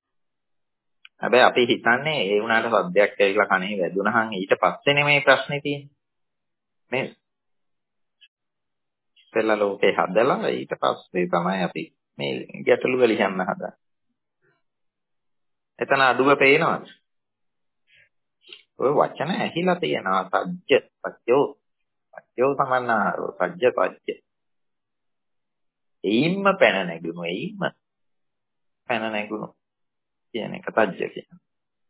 හැබැයි අපි හිතන්නේ ඒ වුණාට සද්දයක් ඇවිල්ලා කනේ වැදුනහන් ඊට පස්සේ නෙමෙයි ප්‍රශ්නේ තියෙන්නේ. නේද? ඉස්සෙල්ලා ලෝකේ හදලා ඊට පස්සේ තමයි අපි මේ ගැටලුව ලියන්න හදන්නේ. එතන අඩුව පේනවද? ඔය වචන ඇහිලා තියෙනවා සත්‍ය, සත්‍යෝ, සත්‍යෝ සමන්නාරෝ, සත්‍ය සත්‍ය. එයින්ම පැන නැගුණු, එයින්ම පැන නැගුණු කියන එක සත්‍ය කියන්නේ.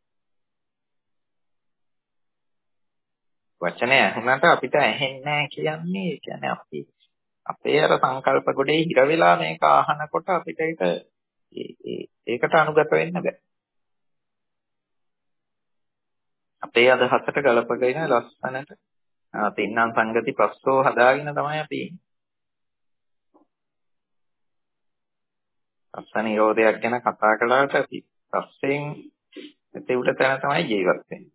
වචනේ අහනට අපිට ඇහෙන්නේ නැහැ කියන්නේ ඒ කියන්නේ අපි අපේ අර සංකල්ප ගොඩේ හිර වෙලා මේක අහනකොට අපිට ඒක ඒකට අනුගත වෙන්න බෑ. අපේ අදහසට ගලපගෙන ලස්සනට තින්නම් සංගති ප්‍රස්සෝ හදාගෙන තමයි අපි ඉන්නේ. ප්‍රස්ස නිරෝධයක් ගැන කතා කළාට අපි ප්‍රස්සෙන් එතෙව්ට තැන තමයි ජීවත් වෙන්නේ.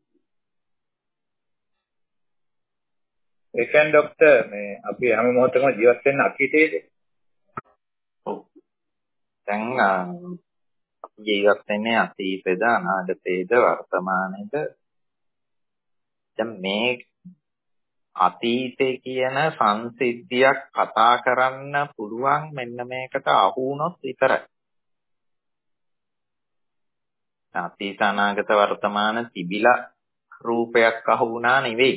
ඒ කියන්නේ ડોක්ටර් මේ අපි හැම මොහොතකම ජීවත් වෙන්න අතීතයේද? ඔව්. දැන් ජීවත් වෙන්නේ අතීතේද අනාගතේද වර්තමානයේද? දැන් මේ අතීතේ කියන සංසිද්ධියක් කතා කරන්න පුළුවන් මෙන්න මේකට අහු වුණොත් විතරයි. අතීත අනාගත වර්තමාන තිබිලා රූපයක් අහු වුණා නෙවෙයි.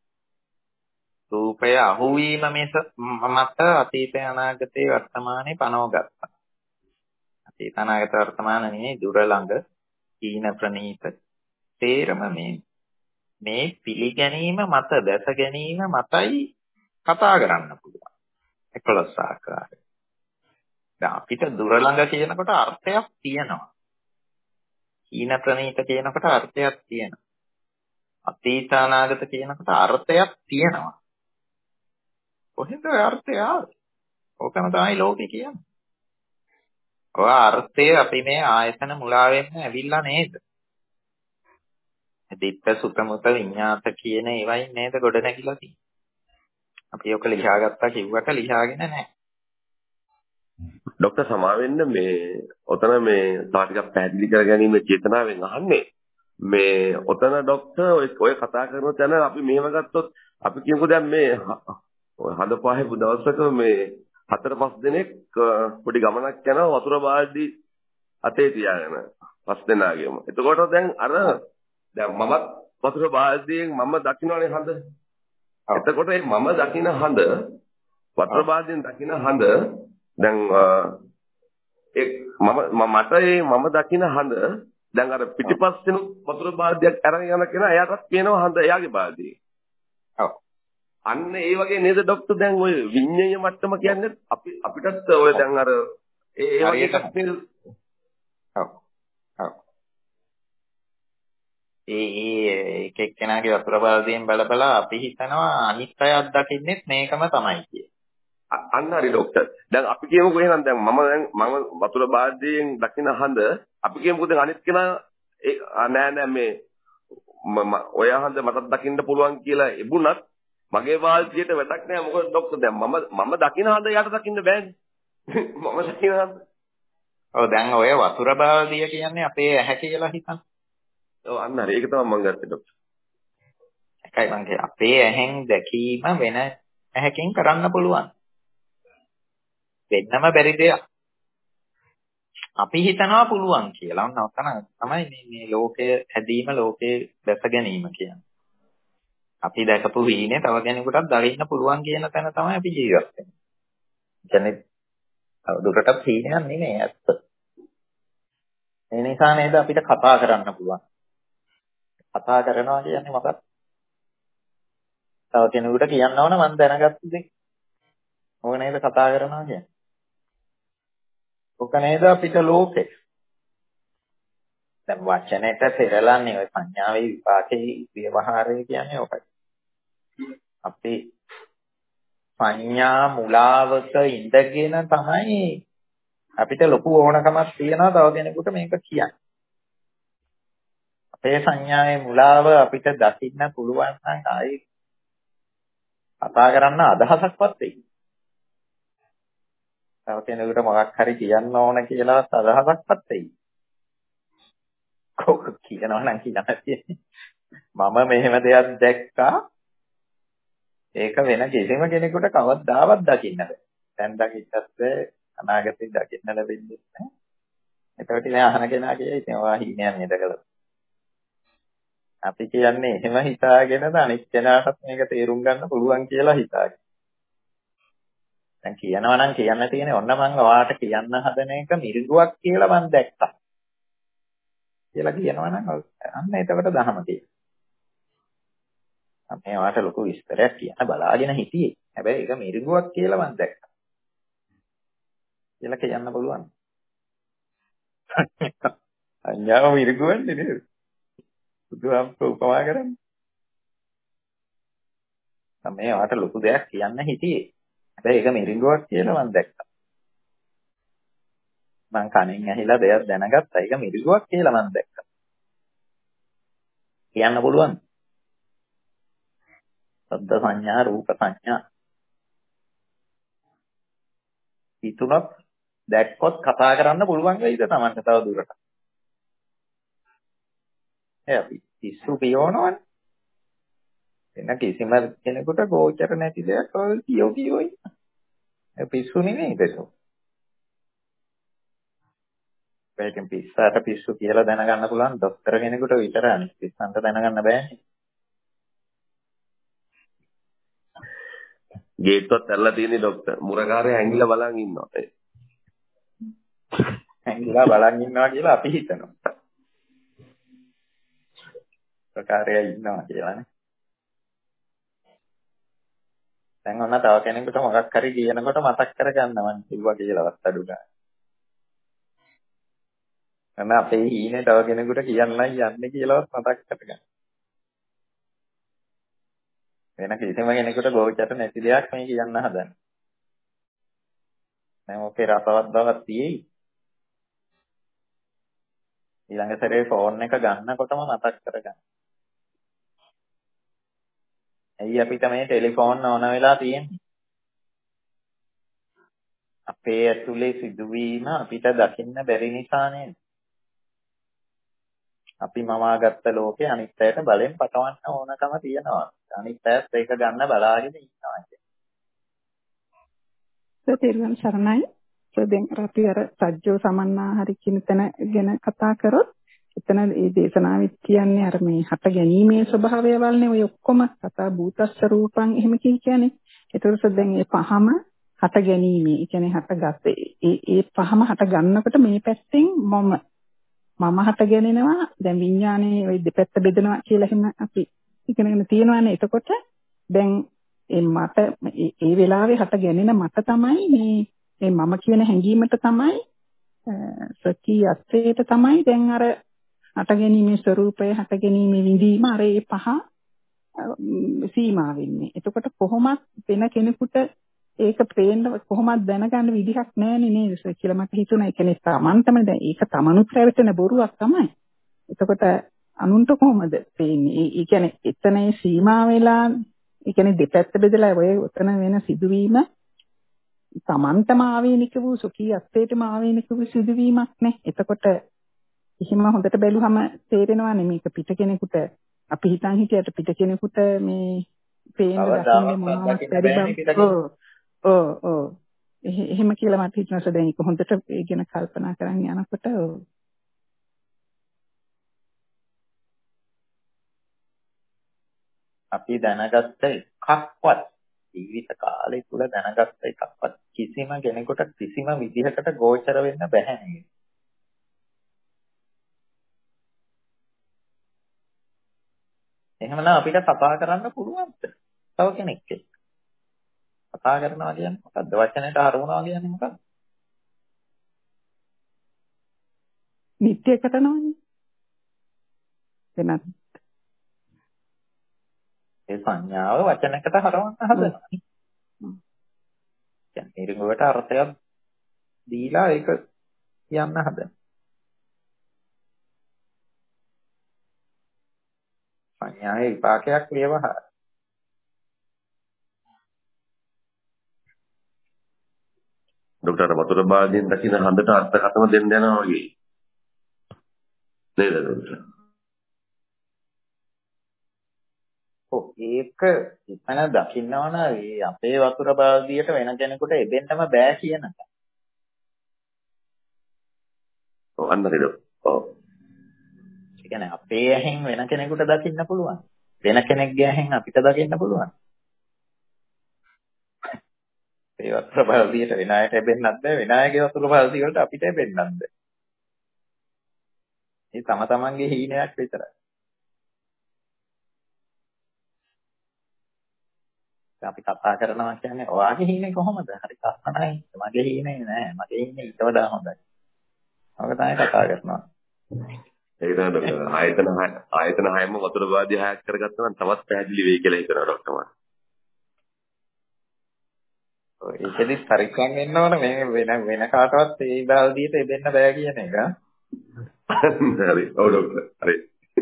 රූපය අහුවීම මිස මත අතීතය අනාගතේ වර්තමානයේ පනවගත්තා. අතීත අනාගත වර්තමාන නෙවෙයි දුර ළඟ කීන ප්‍රනීත තේරම මේ මේ පිළිගැනීම මත දැස ගැනීම මතයි කතා කරන්න පුළුවන්. එකොළොස් ආකාරය. දැන් අපිට දුර ළඟ කියනකොට අර්ථයක් තියෙනවා. කීන ප්‍රනීත කියනකොට අර්ථයක් තියෙනවා. අතීත අනාගත කියනකොට අර්ථයක් තියෙනවා. කොහෙන්ද අර්ථය ආවේ? ඕකම තමයි ලෝකේ කියන්නේ. ඔය අර්ථය අපි මේ ආයතන මුලා වෙන්න ඇවිල්ලා නේද? දිට්ඨ සුත මුත විඤ්ඤාත කියන ඒවයින් නේද ගොඩ නැගිලා තියෙන්නේ. අපි ඔක ලියාගත්තා කිව්වට ලියාගෙන නැහැ. ડોક્ટર සමා වෙන්න මේ ඔතන මේ තා ටිකක් පැහැදිලි කරගැනීමේ චේතනාවෙන් අහන්නේ මේ ඔතන ડોક્ટર ඔය කතා කරන තැන අපි මෙහෙම ගත්තොත් අපි කියමුකෝ දැන් මේ ඔය හදපාහෙපු දවසක මේ හතර පහ දෙනෙක් පොඩි ගමනක් යනවා වතුර බාල්දි අතේ තියාගෙන පස් දෙනාගේම. එතකොට දැන් අර දැන් මමත් වතුර බාල්දියෙන් මම දකින්නනේ හඳ. එතකොට මේ මම දකින්න හඳ වතුර බාල්දියෙන් දකින්න හඳ දැන් ඒ මම මට මේ මම දකින්න හඳ දැන් අර පිටිපස්සෙන් වතුර බාල්දියක් අරන් යන කෙනා එයාටත් පේනවා හඳ එයාගේ බාල්දියේ. ඔව්. අන්න ඒ වගේ නේද ડોක්ටර් දැන් ඔය විඤ්ඤාය මට්ටම කියන්නේ අපි අපිටත් ඔය දැන් අර ඒ ඒ වගේ එකක් නේද? ඔව්. ඔව්. ඒ ඒ එක එක්කෙනාගේ වතුර බාල්දියෙන් බල බල අපි හිතනවා අනිත් අය අත්දකින්නෙත් මේකම තමයි කියේ. අන්න හරි ડોක්ටර්. දැන් අපි කියමුකෝ එහෙනම් දැන් මම දැන් මම වතුර බාල්දියෙන් දකින්න හඳ අපි කියමුකෝ දැන් අනිත් කෙනා නෑ නෑ මේ මම ඔය හඳ මටත් දකින්න පුළුවන් කියලා ඉබුණත් මගේ වාල්දියට වැඩක් නෑ මොකද ડોක්ටර් දැන් මම මම දකින්න හඳ යට දකින්න බෑනේ. මම දකින්න හඳ. ඔව් දැන් ඔය වතුර බාල්දිය කියන්නේ අපේ ඇහැ කියලා හිතන්න. ඔව් අන්න හරි ඒක තමයි මම ගත්තේ ડોක්ටර්. එකයි මම කියන්නේ අපේ ඇහෙන් දැකීම වෙන ඇහැකින් කරන්න පුළුවන්. වෙන්නම බැරි දෙයක්. අපි හිතනවා පුළුවන් කියලා. ඔන්න ඔතන තමයි මේ මේ ලෝකයේ හැදීම ලෝකයේ දැස ගැනීම කියන්නේ. අපි දැකපු වීනේ තව කෙනෙකුටත් දකින්න පුළුවන් කියන තැන තමයි අපි ජීවත් වෙන්නේ. කියන්නේ දුරටත් වීනයක් නෙමෙයි ඇත්ත. ඒ නිසා නේද අපිට කතා කරන්න පුළුවන්. කතා කරනවා කියන්නේ මොකක්ද? තව කෙනෙකුට කියන්න ඕන මම දැනගත්ත දේ. ඕක නේද කතා කරනවා කියන්නේ. ඕක නේද අපිට ලෝකේ. දැන් වචනෙට පෙරලන්නේ ඔය සංඥාවේ විපාකේ ව්‍යවහාරය කියන්නේ ඕකයි. අපි සංඥා මුලාවක ඉඳගෙන තමයි අපිට ලොකු ඕනකමක් තියෙනවා තව කෙනෙකුට මේක කියන්න. අපේ සංඥාවේ මුලාව අපිට දකින්න පුළුවන් නම් ආයි කතා කරන්න අදහසක්වත් එයි. තව කෙනෙකුට මොකක් හරි කියන්න ඕන කියලා අදහසක්වත් එයි. කොහොම කියනවා නම් කියන්න තියෙන්නේ. මම මෙහෙම දෙයක් දැක්කා. ඒක වෙන කිසිම කෙනෙකුට කවදාවත් දකින්න බෑ. දැන් දකින්නත් අනාගතේ දකින්න ලැබෙන්නේ නැහැ. එතකොට ඉතින් අහන කෙනා කියයි ඉතින් ඔයා හිණයක් නේද කියලා. අපි කියන්නේ එහෙම හිතාගෙනද අනිත් කෙනාටත් මේක තේරුම් ගන්න පුළුවන් කියලා හිතාගෙන. දැන් කියනවා නම් කියන්න තියෙන්නේ ඔන්න මම ඔයාට කියන්න හදන එක මිරිඟුවක් කියලා මම දැක්කා. කියලා කියනවා නම් අන්න එතකොට දහම තියෙනවා. මම ඔයාට ලොකු විස්තරයක් කියන්න බලාගෙන හිටියේ. හැබැයි ඒක මිරිඟුවක් කියලා මම දැක්කා. කියලා කියන්න පුළුවන්. අඤ්ඤාව මිරිඟුවන්නේ නේද? බුදුහාමුදුරුවෝ උපමා කරන්නේ. මම ඔයාට ලොකු දෙයක් කියන්න හිටියේ. හැබැයි ඒක මිරිඟුවක් කියලා මම දැක්කා. මං කණෙන් ඇහිලා දෙයක් දැනගත්තා. ඒක මිරිඟුවක් කියලා මම දැක්කා. කියන්න පුළුවන්. සද්ද සංඥා, රූප සංඥා. හිතුනොත් දැක්කොත් කතා කරන්න පුළුවන් වෙයිද Tamanට තව දුරට? ඒ අපි පිස්සු කියවනවනේ. එන කිසිම කෙනෙකුට ගෝචර නැති දෙයක් ඔය කියෝ කියෝ ඉන්න. ඒ පිස්සු නෙමෙයි ඒක. ඒකෙන් පිස්සාට පිස්සු කියලා දැනගන්න පුළුවන් ડોක්ටර් කෙනෙකුට විතරයි. පිස්සන්ට දැනගන්න බෑනේ. ගේට්ටුවත් ඇරලා තියෙන්නේ ડોක්ටර්. මුරකාරයා ඇඟිලා බලන් ඉන්නවා. ඇඟිලා බලන් ඉන්නවා කියලා අපි හිතනවා. ප්‍රකාරය ඉන්නවා කියලානේ. දැන් ඔන්න තව කෙනෙකුට මොකක් හරි කියනකොට මතක් කරගන්න මං කිව්වා කියලාවත් අඩු ගන්න. එන්න අපේ හීනේ තව කෙනෙකුට කියන්නයි යන්නේ කියලාවත් මතක් කරගන්න. වෙන කිසිම කෙනෙකුට ගෝචර නැති දෙයක් මේ කියන්න හදන්නේ. දැන් ඔකේ රසවත් බවක් තියෙයි. ඊළඟ සැරේ ෆෝන් එක ගන්නකොටම මතක් කරගන්න. ඇයි අපිට මේ ටෙලිෆෝන් ඕන වෙලා තියෙන්නේ? අපේ ඇතුලේ සිදුවීම අපිට දකින්න බැරි නිසා නේද? අපි මවාගත්ත ලෝකේ අනිත් අයට බලෙන් පටවන්න ඕනකම තියෙනවා. අනිත් අයත් ඒක ගන්න බලාගෙන ඉන්නවා කියන්නේ. සතේරුවන් සරණයි. දැන් අපි අර සජ්ජෝ සමන්නාහරි කියන තැන ගැන කතා කරොත් එතන මේ දේශනාවෙත් කියන්නේ අර මේ හට ගැනීමේ ස්වභාවය වල්නේ ඔය ඔක්කොම කතා භූතස්ස රූපං එහෙම කියන්නේ. ඒතරස දැන් මේ පහම හට ගැනීමේ, ඒ කියන්නේ හටගත්තේ. ඒ ඒ පහම හට ගන්නකොට මේ පැත්තෙන් මම මම හට ගැනෙනවා. දැන් විඥානයේ ওই දෙපැත්ත බෙදෙනවා කියලා එහෙම අපි ඉගෙනගෙන තියෙනවානේ. එතකොට දැන් ඒ මට ඒ වෙලාවේ හට ගැනෙන මට තමයි මේ මේ මම කියන හැඟීමට තමයි සත්‍ය අත්‍යයට තමයි දැන් අර හට ගැනීමේ ස්වરૂපය හට ගැනීමේ විඳීම අර ඒ පහ සීමා වෙන්නේ. එතකොට කොහොමත් වෙන කෙනෙකුට ඒක ප්‍රේන්න කොහොමද දැනගන්න විදිහක් නැහැනේ නේද කියලා මට හිතුණා. ඒ කියන්නේ Tamanටම දැන් ඒක Tamanුත් රැවටෙන බොරුවක් තමයි. එතකොට අනුන්ට කොහොමද පේන්නේ? ඒ කියන්නේ එතනේ සීමා වෙලා ඒ කියන්නේ දෙපැත්ත බෙදලා ඔය උතන වෙන සිදුවීම Tamanටම ආවේනික වූ සුඛී අත්‍යයටම ආවේනික වූ සිදුවීමක් නේ. එතකොට එහෙම හොඳට බැලුවම තේරෙනවානේ මේක පිට කෙනෙකුට අපි හිතන් හිටියට පිට කෙනෙකුට මේ පේන දකින්නේ මොනවද පරිබම් ඔව් ඔව් එහෙම කියලා මට හිතෙනවා. දැන් ඒක හොඳට ඒ ගැන කල්පනා කරන් යනකොට අපි දැනගත්ත එකක්වත් ජීවිත කාලය තුල දැනගත්ත එකක්වත් කිසිම කෙනෙකුට කිසිම විදිහකට ගෝචර වෙන්න බැහැ නේද? එහෙමනම් අපිට කතා කරන්න පුළුවන්ද? තව කෙනෙක් එක්ක. කතා කරනවා කියන්නේ මොකද්ද? වචනයට හරවනවා කියන්නේ මොකද්ද? නිත්‍ය කරනවානේ. වෙනත් ඒ සංඥාව වචනයකට හරවන්න හදනවා. කියන්නේ ඊළඟට අර්ථයක් දීලා ඒක කියන්න හදනවා. සංඥාවේ විපාකයක් ව්‍යවහාර. ડોક્ટર වතුර බාල්දියෙන් දකින්න හඳට අර්ථකථන දෙන්න යනවා වගේ. නේද ડોක්ටර්? ඔව් ඒක ඉතන දකින්නවන මේ අපේ වතුර බාල්දියට වෙන කෙනෙකුට එබෙන්නම බෑ කියන එක. ඔව් අන්න හරිද? ඔව්. ඒ කියන්නේ අපේ ඇහෙන් වෙන කෙනෙකුට දකින්න පුළුවන්. වෙන කෙනෙක්ගේ ඇහෙන් අපිට දකින්න පුළුවන්. ඒ වතුර බාල්දියට වෙන අයට එබෙන්නත් බෑ. වෙන අයගේ වතුර බාල්දිය වලට අපිට එබෙන්නත් බෑ. මේ තම තමන්ගේ හීනයක් විතරයි. අපි කතා කරනවා කියන්නේ ඔයාගේ හීනේ කොහොමද? හරි ලස්සනයි. මගේ හීනේ නෑ. මගේ හීනේ ඊට වඩා හොඳයි. ඔක තමයි කතා කරනවා. ඒක තමයි ආයතන ආයතන හයම වතුර බාල්දිය හයක් කරගත්තා නම් තවත් පැහැදිලි වෙයි කියලා හිතනවා ડોක්ටර් මම. ඔය ඒකෙදි පරික්ෂණ වෙන්න ඕන මේ වෙන වෙන කාටවත් ඒ බාල්දියට එබෙන්න බෑ කියන එක. හරි. ඔව් ડોක්ටර්. හරි.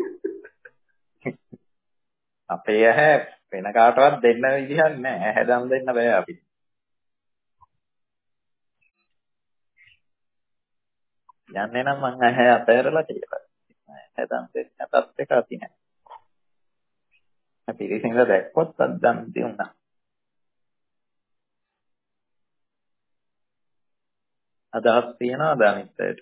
අපේ ඇහැ වෙන කාටවත් දෙන්න විදිහක් නැහැ. ඇහැ දන් දෙන්න බෑ අපිට. යන්නේ නම් මං ඇහැ අතහැරලා කියලා. ඇහැ දන් දෙන්නටත් එක අති නැහැ. අපි ඉතින් දැක්කොත් අදන් දෙන්නා. අදහස් තියනවාද අනිත්යට?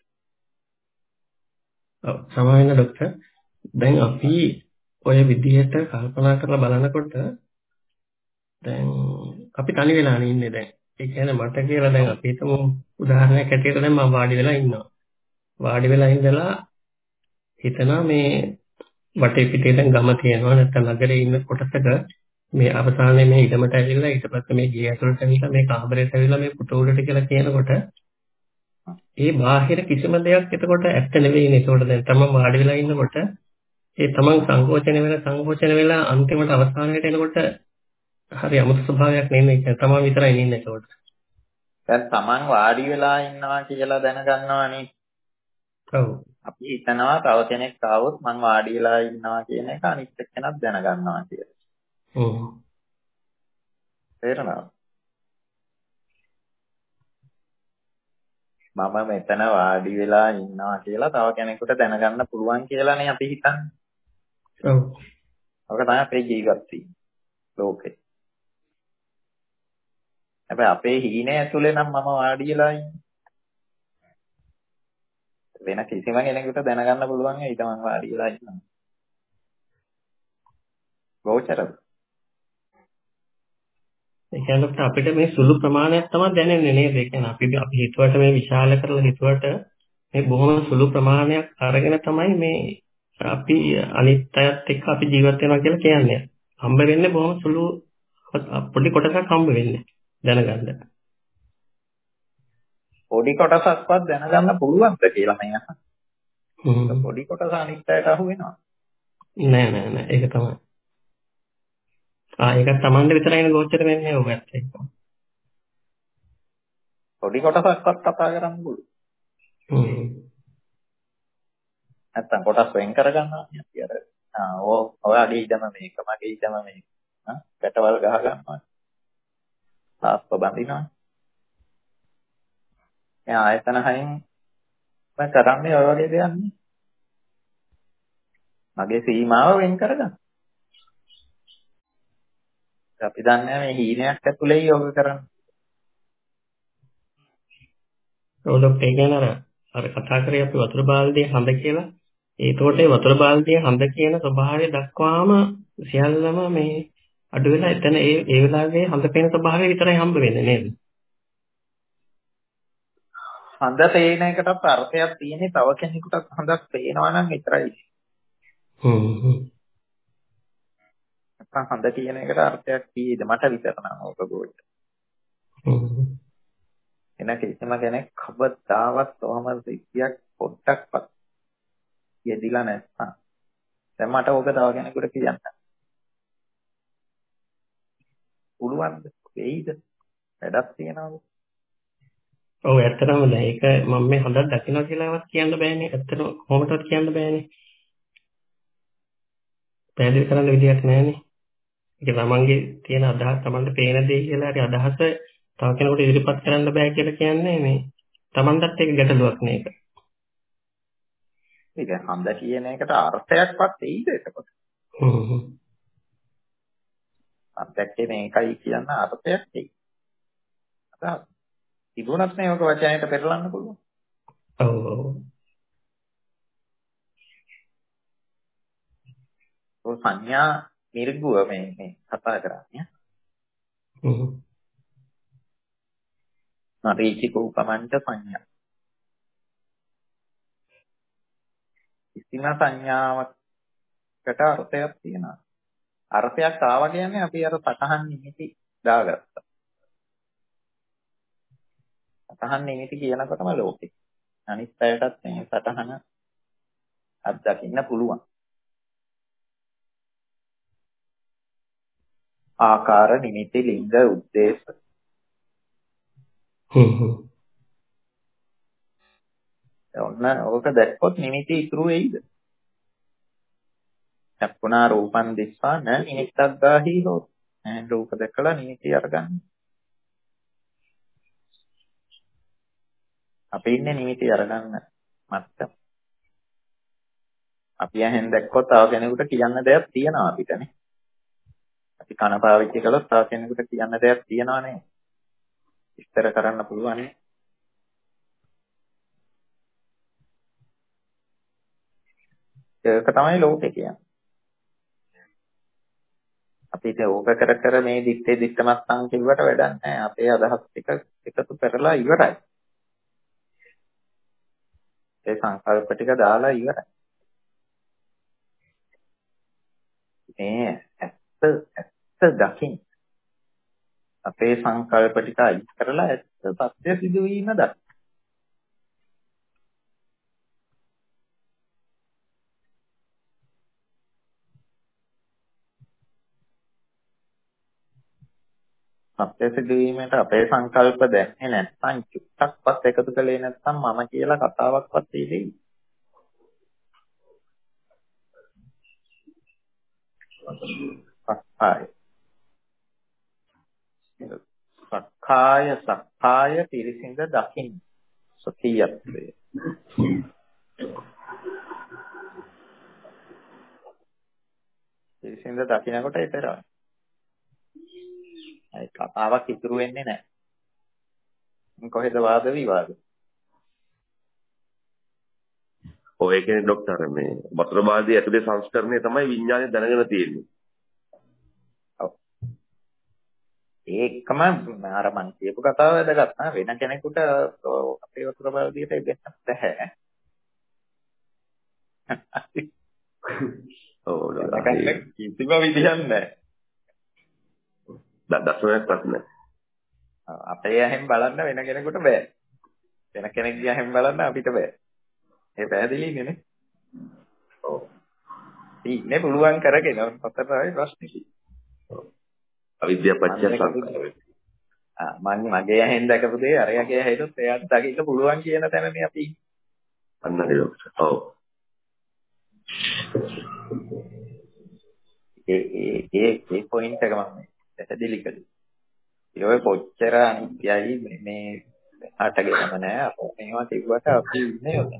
ඔව් සමාවෙන්න ડોක්ටර්. දැන් අපි ඔය විදිහට කල්පනා කරලා බලනකොට දැන් අපි තනි වෙලා ඉන්නේ දැන්. ඒ කියන්නේ මට කියලා දැන් අපි හිතමු උදාහරණයක් ඇටියට දැන් මම වාඩි වෙලා ඉන්නවා. වාඩි වෙලා ඉඳලා හිතනවා මේ වටේ පිටේ දැන් ගම තියෙනවා නැත්නම් නගරේ ඉන්න කොටසක මේ අවසානයේ මේ ඉඩමට ඇවිල්ලා ඊට පස්සේ මේ ගේ ඇතුළට ඇවිල්ලා මේ කාමරයට ඇවිල්ලා මේ පුට උඩට කියලා කියනකොට ඒ බාහිර කිසිම දෙයක් එතකොට ඇත්ත නෙවෙයිනේ. ඒකට දැන් තමන් වාඩි වෙලා ඉන්නකොට ඒ තමන් සංකෝචන වෙන සංකෝචන වෙලා අන්තිමට අවසානයට එනකොට හරි අමුතු ස්වභාවයක් නෙමෙයි. ඒක තමන් විතරයි ඉන්නේ ඒකට. දැන් තමන් වාඩි වෙලා ඉන්නවා කියලා දැනගන්නවානේ. ඔව්. අපි හිතනවා තව කෙනෙක් ආවොත් මං වාඩි වෙලා ඉන්නවා කියන එක අනිත් එක්කෙනත් දැනගන්නවා කියලා. ඔව්. තේරෙනවද? මම මෙතන වාඩි වෙලා ඉන්නවා කියලා තව කෙනෙකුට දැනගන්න පුළුවන් කියලානේ අපි හිතන්නේ. ඔව්. ඔක තමයි අපේ ජීවත් වීම ලෝකේ. හැබැයි අපේ හීනේ ඇතුලේ නම් මම වාඩි වෙලා ඉන්නේ. වෙන කිසිම කෙනෙකුට දැනගන්න පුළුවන් ඒ තමන් වාඩි වෙලා ඉන්නවා. ගෝචරද? ඒ කියන්නේ අපිට මේ සුළු ප්‍රමාණයක් තමයි දැනෙන්නේ නේද? ඒ කියන්නේ අපි අපි හිතුවට මේ විශාල කරලා හිතුවට මේ බොහොම සුළු ප්‍රමාණයක් අරගෙන තමයි මේ අපි අනිත් අයත් එක්ක අපි ජීවත් වෙනවා කියලා කියන්නේ. හම්බ වෙන්නේ බොහොම සුළු පොඩි කොටසක් හම්බ වෙන්නේ දැනගන්න. පොඩි කොටසක්වත් දැනගන්න පුළුවන්ද කියලා මම අහනවා. හ්ම්. පොඩි කොටස අනිත් අයට අහු වෙනවා. නෑ නෑ නෑ ඒක තමයි. ආ ඒක තමන්ට විතරයිනේ ගෝචර වෙන්නේ ඔබත් එක්ක. පොඩි කොටසක්වත් කතා කරන්න පුළුවන්. හ්ම්. නැත්තම් කොටස් වෙන් කරගන්නවා අපි අර ආ ඕ ඔයාගේ ඉඩම මේක මගේ ඉඩම මේක. හා පැටවල් ගහ ගන්නවා. තාස්ප බඳිනවා. එයා ආයතන හයින් මම කරන්නේ ඔය වගේ දෙයක් නේ. මගේ සීමාව වෙන් කරගන්න. අපි දන්නේ මේ හීනයක් ඇතුලේ යෝග කරන්න. ඔලොක් ඒ කියන්නේ අර කතා කරේ අපි වතුර බාල්දිය හඳ කියලා. ඒතකොට ඒ වතුර බාල්දිය හඳ කියන ස්වභාවය දක්වාම සියල්ලම මේ අඩු වෙලා එතන ඒ ඒ වෙලාවේ හඳ පේන ස්වභාවය විතරයි හම්බ වෙන්නේ නේද? හඳ පේන එකටත් අර්ථයක් තියෙන්නේ තව කෙනෙකුට හඳක් පේනවා නම් විතරයි. හ්ම් හ්ම්. නැත්නම් හඳ කියන එකට අර්ථයක් තියෙයිද මට විතර නම් ඕක ගෝච. හ්ම්. එන කිසිම කෙනෙක් කවදාවත් කොහොම සිද්ධියක් පොඩ්ඩක්වත් යෙදිලා නැත්නම් දැන් මට ඕක තව කෙනෙකුට කියන්න පුළුවන්ද? වෙයිද? වැඩක් තියනවද? ඔව් ඇත්තටම දැන් ඒක මම මේ හොඳට දකින්න කියලාවත් කියන්න බෑනේ. ඇත්තටම කොහොමදවත් කියන්න බෑනේ. පැහැදිලි කරන්න විදියක් නැහැනේ. ඒක තමන්ගේ තියෙන අදහස් තමන්ට පේන දේ කියලා හරි අදහස තව කෙනෙකුට ඉදිරිපත් කරන්න බෑ කියලා කියන්නේ මේ තමන්ටත් ඒක ගැටලුවක් නේ ඒක. ඉතින් හඳ කියන එකට අර්ථයක්වත් එයිද එතකොට? හ්ම්. අර්ථයක් කියන එකයි කියන්න අර්ථයක් එයි. අද තිබුණත් නේ ඔක වචනයට පෙරලන්න පුළුවන්. ඔව් ඔව්. ඔය සංඥා නිර්ගුව මේ මේ කතා කරන්නේ. හ්ම්. නරීචික උපමංච සංඥා. කිසිම සංඥාවකට අර්ථයක් තියෙනවා. අර්ථයක් ආවා කියන්නේ අපි අර සතහන් නිමිති දාගත්තා. සතහන් නිමිති කියනකොටම ලෝකේ. අනිත් පැයටත් මේ සතහන අත්දකින්න පුළුවන්. ආකාර නිමිති ලිංග උද්දේශ. හ්ම් හ්ම්. ඔන්න ඕක දැක්කොත් නිමිති ඉතුරු වෙයිද? චක්කුණා රූපං දිස්සා න නිමිත්තක් ගාහි හෝ. එහෙන් රූප දැකලා නිමිති අරගන්න. අපි ඉන්නේ නිමිති අරගන්න මත්තම. අපි එහෙන් දැක්කොත් තව කෙනෙකුට කියන්න දෙයක් තියෙනවා අපිටනේ. අපි කන පාවිච්චි කළොත් තව කෙනෙකුට කියන්න දෙයක් තියෙනවා නේ. විස්තර කරන්න පුළුවන් නේ. ඒක තමයි ලෝකේ කියන්නේ. අපිට ඕක කර කර මේ දිත්තේ දිත්තමත්සන් කිව්වට වැඩක් නැහැ. අපේ අදහස් ටික එකතු කරලා ඉවරයි. ඒ සංකල්ප ටික දාලා ඉවරයි. මේ ඇත්ත ඇත්ත දකින්න. අපේ සංකල්ප ටික අයින් කරලා ඇත්ත සත්‍ය සිදුවීම දකින්න. සත්‍ය සිදුවීමට අපේ සංකල්ප දැක්නේ නැත්නම් චුට්ටක්වත් එකතු කළේ නැත්නම් මම කියලා කතාවක්වත් තියෙන්නේ. සක්කාය. සක්කාය සක්කාය පිරිසිඳ දකින්න. සතියත්වය. පිරිසිඳ දකින්නකොට ඒතරයි. ඒ කතාවක් ඉතුරු වෙන්නේ නැහැ. කොහෙද වාද විවාද? ඔය කියන්නේ ડોක්ටර් මේ වතුර බාල්දිය ඇතුලේ සංස්කරණය තමයි විඥානය දැනගෙන තියෙන්නේ. ඔව්. ඒකම අර මං කියපු කතාව වැදගත් නා වෙන කෙනෙකුට අපේ වතුර බාල්දියට දෙන්න බැහැ. ඔව් නේද? කිසිම විදියක් නැහැ. දර්ශනයක් ප්‍රශ්න. අපේ ඇහෙන් බලන්න වෙන කෙනෙකුට බෑ. වෙන කෙනෙක්ගේ ඇහෙන් බලන්න අපිට බෑ. ඒ පැහැදිලිනේ නේ? ඔව්. ඉන්නේ පුළුවන් කරගෙන ඔතනයි ප්‍රශ්නේ. ඔව්. අවිද්‍යාව පත්‍ය සංස්කාරය. ආ මම මගේ ඇහෙන් දැකපු දේ අරයාගේ ඇහෙන්නත් එයාට දකින්න පුළුවන් කියන තැනනේ අපි. අන්න හරි ડોක්ටර්. ඔව්. ඒ ඒ ඒ ඒ පොයින්ට් එක මම පැහැදිලි කළේ. ඒ කොච්චර අනිත්‍යයි මේ මේ අටගෙනම නෑ අපෝ මේවා තිබුවට අපි ඉන්නේ ඔතන.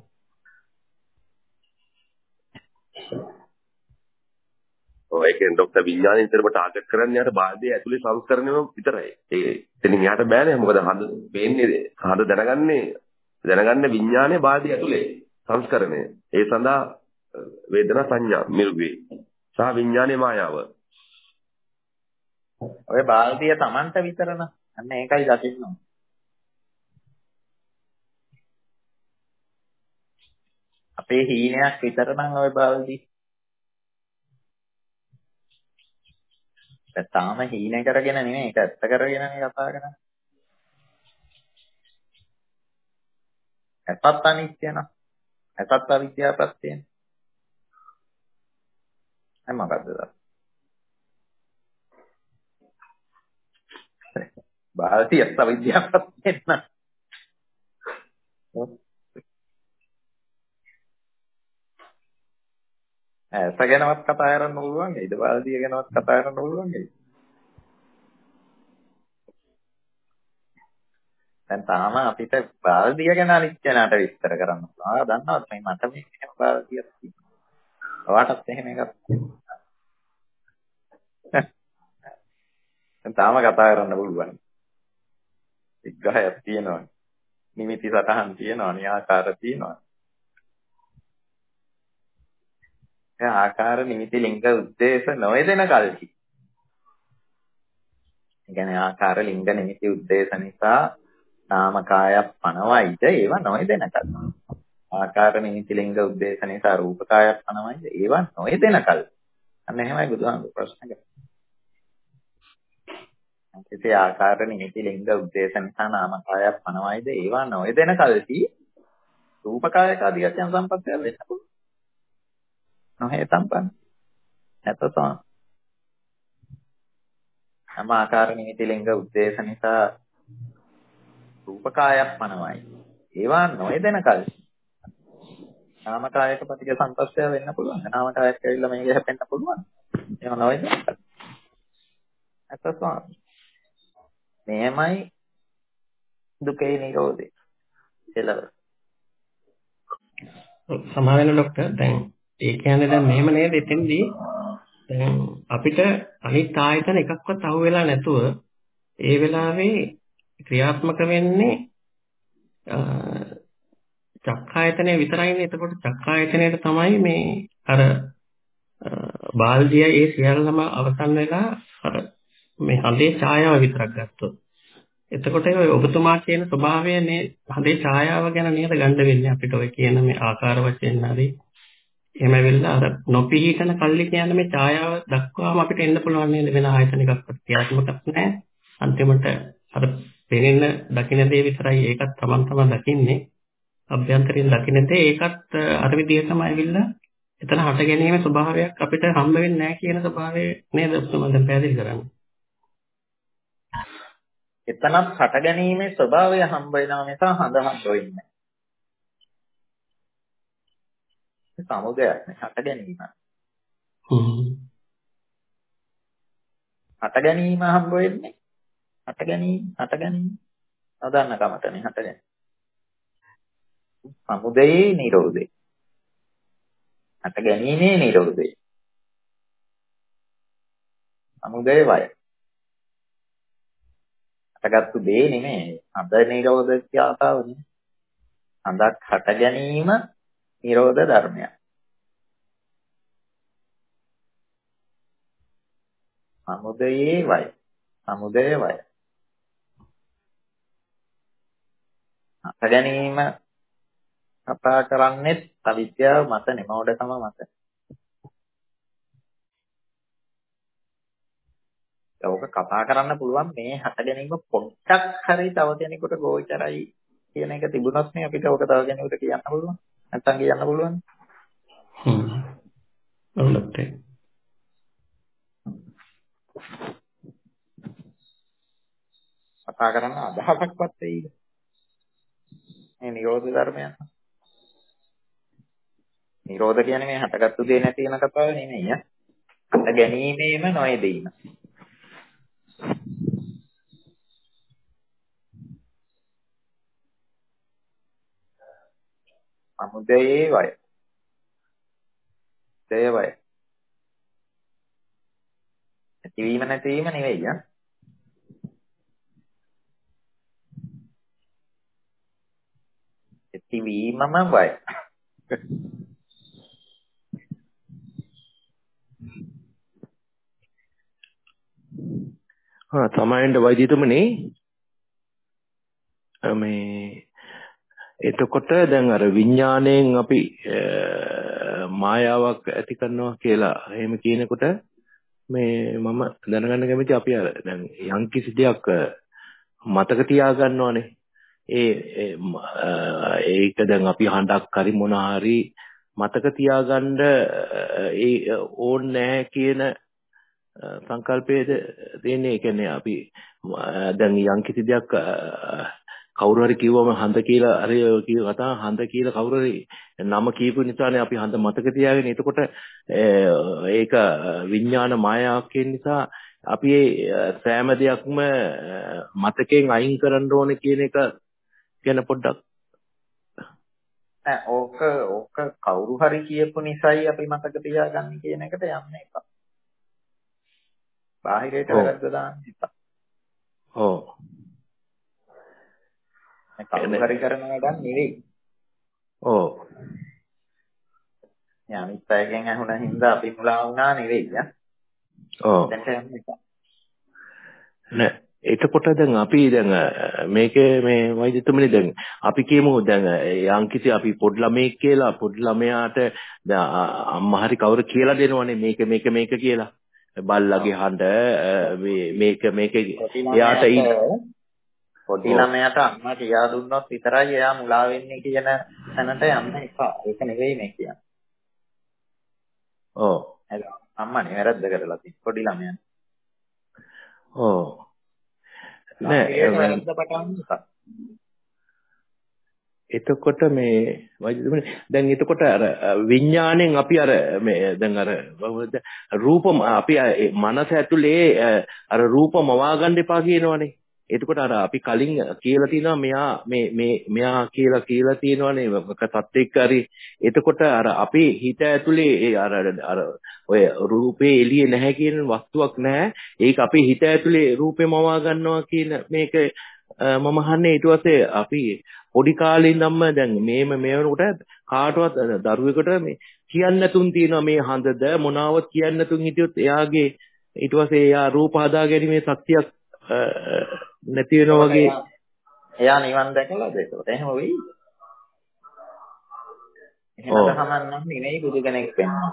ඔය කියන්නේ ડોක්ටර් විඥානය විතරම ටාගට් කරන්නේ යාට බාල්දිය ඇතුලේ සංස්කරණයම විතරයි. ඒ එතනින් එහාට බෑනේ. මොකද හඳ වෙන්නේ හඳ දැනගන්නේ දැනගන්නේ විඥානයේ බාල්දිය ඇතුලේ සංස්කරණය. ඒ සඳහා වේදනා සංඥා මිල්වේ සහ විඥානයේ මායාව. ඔය බාල්දිය Tamanට විතරන. අන්න ඒකයි දකින්න ඕනේ. අපේ හීනයක් විතර නම් ඔය බාල්දිය. ඒක තාම හීන කරගෙන නෙමෙයි ඒක ඇත්ත කරගෙනනේ කතා කරන්නේ. ඇත්තත් අනිත්‍ය න ะ. ඇත්තත් අවිද්‍යාවපත් තියෙන. එයි මොකද්ද? බාල්දිය අවිද්‍යාවපත් වෙන්න. ඇස ගැනවත් කතා කරන්න පුළුවන් නේද? බාල්දිය ගැනවත් කතා කරන්න පුළුවන් නේද? දැන් තාම අපිට බාල්දිය ගැන අනිත් කෙනාට විස්තර කරන්න පුළුවන්. ආ දන්නවද මේ මට මේ මෙහෙම බාල්දියක් තියෙනවා. ඔයාටත් එහෙම එකක් දැන් තාම කතා කරන්න පුළුවන්. විග්‍රහයක් තියෙනවා. නිමිති සටහන් තියෙනවා, න්‍යාකාර තියෙනවා. ඒ ආකාර නිමිති ලිංග උද්දේශ නොයදෙන කල්හි. ඒ කියන්නේ ආකාර ලිංග නිමිති උද්දේශ නිසා නාමකාය පනවයිද ඒවා නොයදෙන කල්. ආකාර නිමිති ලිංග උද්දේශ නිසා රූපකාය පනවයිද ඒවා නොයදෙන කල්. අන්න එහෙමයි බුදුහාමුදුරු ප්‍රශ්න කරන්නේ. ඒ ආකාර නිමිති ලිංග උද්දේශ නිසා නාමකාය පනවයිද ඒවා නොයදෙන කල්හි රූපකායක අධිගතයන් සම්පත්තය වෙන්න පුළුවන්. නොහේ සම්පන්න. නැතතම. හැම ආකාර නිමිති ලිංග උද්දේශ නිසා රූපකායක් පනවයි. ඒවා නොයදෙන කල්හි නාමකායක පටිඝ සම්පස්සය වෙන්න පුළුවන්. නාමකායක් ඇවිල්ලා මේක හැපෙන්න පුළුවන්. ඒවා නොයදෙන කල්හි. නැතතම. මෙහෙමයි දුකේ නිරෝධය. එළව. සමහර වෙන ડોක්ටර් දැන් ඒ කියන්නේ දැන් මෙහෙම නේද එතෙන්දී දැන් අපිට අනිත් ආයතන එකක්වත් අහු වෙලා නැතුව ඒ වෙලාවේ ක්‍රියාත්මක වෙන්නේ චක්කායතනය විතරයිනේ. එතකොට චක්කායතනයට තමයි මේ අර බාල්දිය ඒ සියල්ලම අවසන් වෙලා අර මේ හඳේ ඡායාව විතරක් ගත්තොත්. එතකොට ඒ ඔබතුමා කියන ස්වභාවය මේ හඳේ ඡායාව ගැන නේද ගන්න වෙන්නේ අපිට ඔය කියන මේ ආකාර වශයෙන් හරි එහෙම වෙලා අර නොපිහිටන කල්ලි කියන මේ ඡායාව දක්වාම අපිට එන්න පුළුවන් නේද වෙන ආයතන එකක්වත් ක්‍රියාත්මකක් නැහැ. අන්තිමට අර පෙනෙන දකින්න දේ විතරයි ඒකත් තමන් තමන් දකින්නේ. අභ්‍යන්තරයෙන් දකින්න දේ ඒකත් අර විදිහටම ඇවිල්ලා එතන හට ගැනීමේ ස්වභාවයක් අපිට හම්බ වෙන්නේ නැහැ කියන ස්වභාවය නේද ඔබතුමා දැන් පැහැදිලි කරන්නේ. එතනත් හට ගැනීමේ ස්වභාවය හම්බ වෙනවා නිසා හඳ හම්බ වෙන්නේ. සමුදයක් නේ හට ගැනීම. හ්ම්. හට ගැනීම හම්බ වෙන්නේ. හට ගැනීම හට ගැනීම. නොදන්න කමතනේ හට ගැනීම. සමුදයේ නිරෝධය. හට ගැනීමේ නිරෝධය. සමුදය වය. හටගත්තු දේ නෙමෙයි. හඳ නිරෝධ ක්‍රියාවනේ. හඳක් හට ගැනීම නිරෝධ ධර්මයක්. සමුදයේ වය. සමුදය වය. හට ගැනීම කතා කරන්නේ අවිද්‍යාව මත නෙමෝඩකම මත. ඒක කතා කරන්න පුළුවන් මේ හට ගැනීම පොඩ්ඩක් හරි තව කෙනෙකුට ගෝචරයි කියන එක තිබුණොත් නේ අපිට ඕක තව කෙනෙකුට කියන්න පුළුවන්. නැත්තම් කියන්න පුළුවන්. හ්ම්. ඔව්ලත් ඒ. කතා කරන්න අදහසක්වත් වෙයිද? මේ නිරෝධ ධර්මයන්. නිරෝධ කියන්නේ මේ හටගත්තු දේ නැති වෙන කතාව නෙමෙයි ඈ. හට ගැනීමේම නොයදීම. සමුදයේ වය. දය වය. ඇතිවීම නැතිවීම නෙවෙයි ඈ. ඇතිවීමම වය. හා තමයින්ට වෛද්‍යතුමනි මේ එතකොට දැන් අර විඥාණයෙන් අපි මායාවක් ඇති කරනවා කියලා එහෙම කියනකොට මේ මම දැනගන්න කැමති අපි අර දැන් යම් කිසි දෙයක් මතක තියාගන්නවානේ ඒ ඒක දැන් අපි හඬක් හරි මොන හරි මතක තියාගන්න ඒ ඕනේ නැහැ කියන සංකල්පයේද දෙන්නේ. ඒ කියන්නේ අපි දැන් යම් කිසි දෙයක් කවුරු හරි කිව්වම හඳ කියලා හරි කියව කතා හඳ කියලා කවුරු හරි නම කියපු නිසානේ අපි හඳ මතක තියාගෙන. එතකොට ඒක විඥාන මායාවක් කියන නිසා අපි සෑම දෙයක්ම මතකයෙන් අයින් කරන්න ඕනේ කියන එක ගැන පොඩ්ඩක් නෑ ඕක ඕක කවුරු හරි කියපු නිසායි අපි මතක තියාගන්නේ කියන එකට යන්න එපා. බාහිරයට වැරද්ද දාන්න එපා. ඔව්. කවුරු හරි කරන වැඩක් නෙවෙයි. ඔව්. යා අනිත් අයගෙන් අහුණා හින්දා අපි මුලා වුණා නෙවෙයි යා. ඔව්. දැන් යන්න එපා. නෑ එතකොට දැන් අපි දැන් මේකේ මේ වෛද්‍යතුමනි දැන් අපි කියමු දැන් යම්කිසි අපි පොඩි ළමයෙක් කියලා පොඩි ළමයාට අම්මා හරි කවුරු කියලා දෙනවනේ මේක මේක මේක කියලා බල්ලගේ හඬ මේ මේක මේක එයාට පොඩි ළමයාට අම්මා කියා දුන්නොත් විතරයි එයා මුලා වෙන්නේ කියන තැනට යන්න එපා. ඒක නෙවෙයි මේ කියන්නේ. ඔව්. අම්මානේ වැරද්ද කරලා තියෙන්නේ පොඩි ළමයා. ඔව්. නෑ එතකොට මේ වෛද්‍යතුමනි දැන් එතකොට අර විඥාණයෙන් අපි අර මේ දැන් අර රූපම අපි මනස ඇතුලේ අර රූපම වවාගන්න එපා කියනවනේ. එතකොට අර අපි කලින් කියලා තිනවා මෙයා මේ මේ මෙයා කියලා කියලා තිනවනේ තත්ත්වෙක හරි. එතකොට අර අපේ හිත ඇතුලේ අර අර ඔය රූපේ එළියේ නැහැ කියන වස්තුවක් නැහැ. ඒක අපේ හිත ඇතුලේ රූපෙම වවා ගන්නවා කියන මේක මම අහන්නේ ඊට පස්සේ අපි පොඩි කාලේ ඉඳන්ම දැන් මේම මේ වෙනකොට කාටවත් දරුවෙකුට මේ කියන්න නැතුන් තියෙනවා මේ හඳද මොනවත් කියන්න නැතුන් හිටියොත් එයාගේ ඊට පස්සේ එයා රූප හදා ගැනීමේ ශක්තියක් නැති වෙනවා වගේ. එයා නිවන් දැකලාද ඒකට? එහෙම වෙයි. එහෙම තමන්නම් නෙමෙයි බුදු කෙනෙක් වෙන්නේ.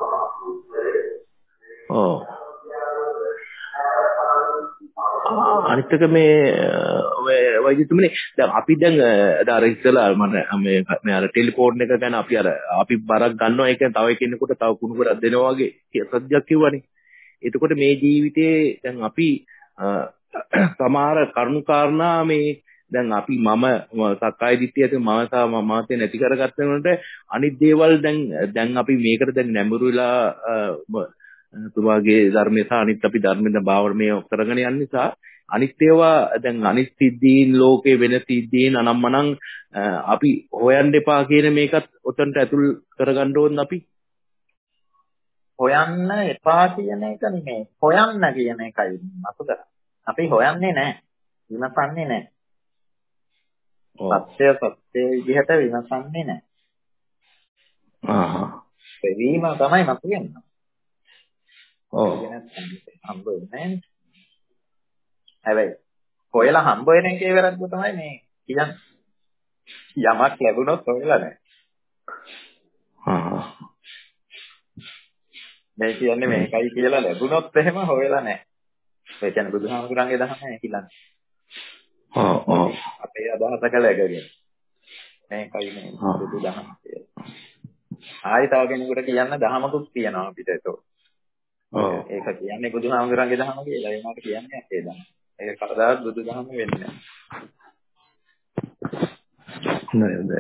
ඔව්. අනිත් එක මේ වෛද්‍යතුමනි දැන් අපි දැන් අර ඉස්සලා මම මේ මේ අර ටෙලිෆෝන් එක ගැන අපි අර අපි බරක් ගන්නවා ඒක තව කෙනෙකුට තව කුණු කරක් දෙනවා වගේ සත්‍යයක් කිව්වනේ. එතකොට මේ ජීවිතේ දැන් අපි සමහර කරුණු කාරණා මේ දැන් අපි මම සක්කාය දිට්ඨිය ඇතුළේ මම සහ මාතේ නැති කරගත්තනොට අනිත් දේවල් දැන් දැන් අපි මේකට දැන් නැඹුරු වෙලා තුමාගේ ධර්මයේ සහ අනිත් අපි ධර්මයෙන් භාවනය කරගෙන යන නිසා අනිත් ඒවා දැන් අනිත් සිද්ධීන් ලෝකේ වෙන සිද්ධීන් අනම්මනම් අපි හොයන්න එපා කියන මේකත් උතන්ට ඇතුල් කරගන්න ඕන අපි හොයන්න එපා කියන එක නෙමෙයි හොයන්න කියන එකයි මතක අපි හොයන්නේ නැහැ විමසන්නේ නැහැ සත්‍ය සත්‍ය විදිහට විමසන්නේ නැහැ ආහ් වෙවීම තමයි මත කියන්නේ ඔව් හම්බ වෙන්නේ හැබැයි හොයලා හම්බ වෙන එකේ වැරද්ද තමයි මේ කියන්නේ යමක් ලැබුණොත් හොයලා නැහැ ආහ් මේ කියන්නේ මේකයි කියලා ලැබුණොත් එහෙම හොයලා නැහැ ඒ කියන්නේ බුදුහාමුදුරන්ගේ දහම ඇහිලා ඔව් ඔව් අපේ අදහස කළ එකගෙන මේකයි මේ බුදු දහම කියලා ආයි තව කෙනෙකුට කියන්න දහමකුත් තියෙනවා අපිට ඒක ඒක කියන්නේ බුදුහාමුදුරන්ගේ දහම කියලා. ඒ මාට කියන්නේ අපේ දහම. ඒක කවදාවත් බුදු දහම වෙන්නේ නැහැ. නේද?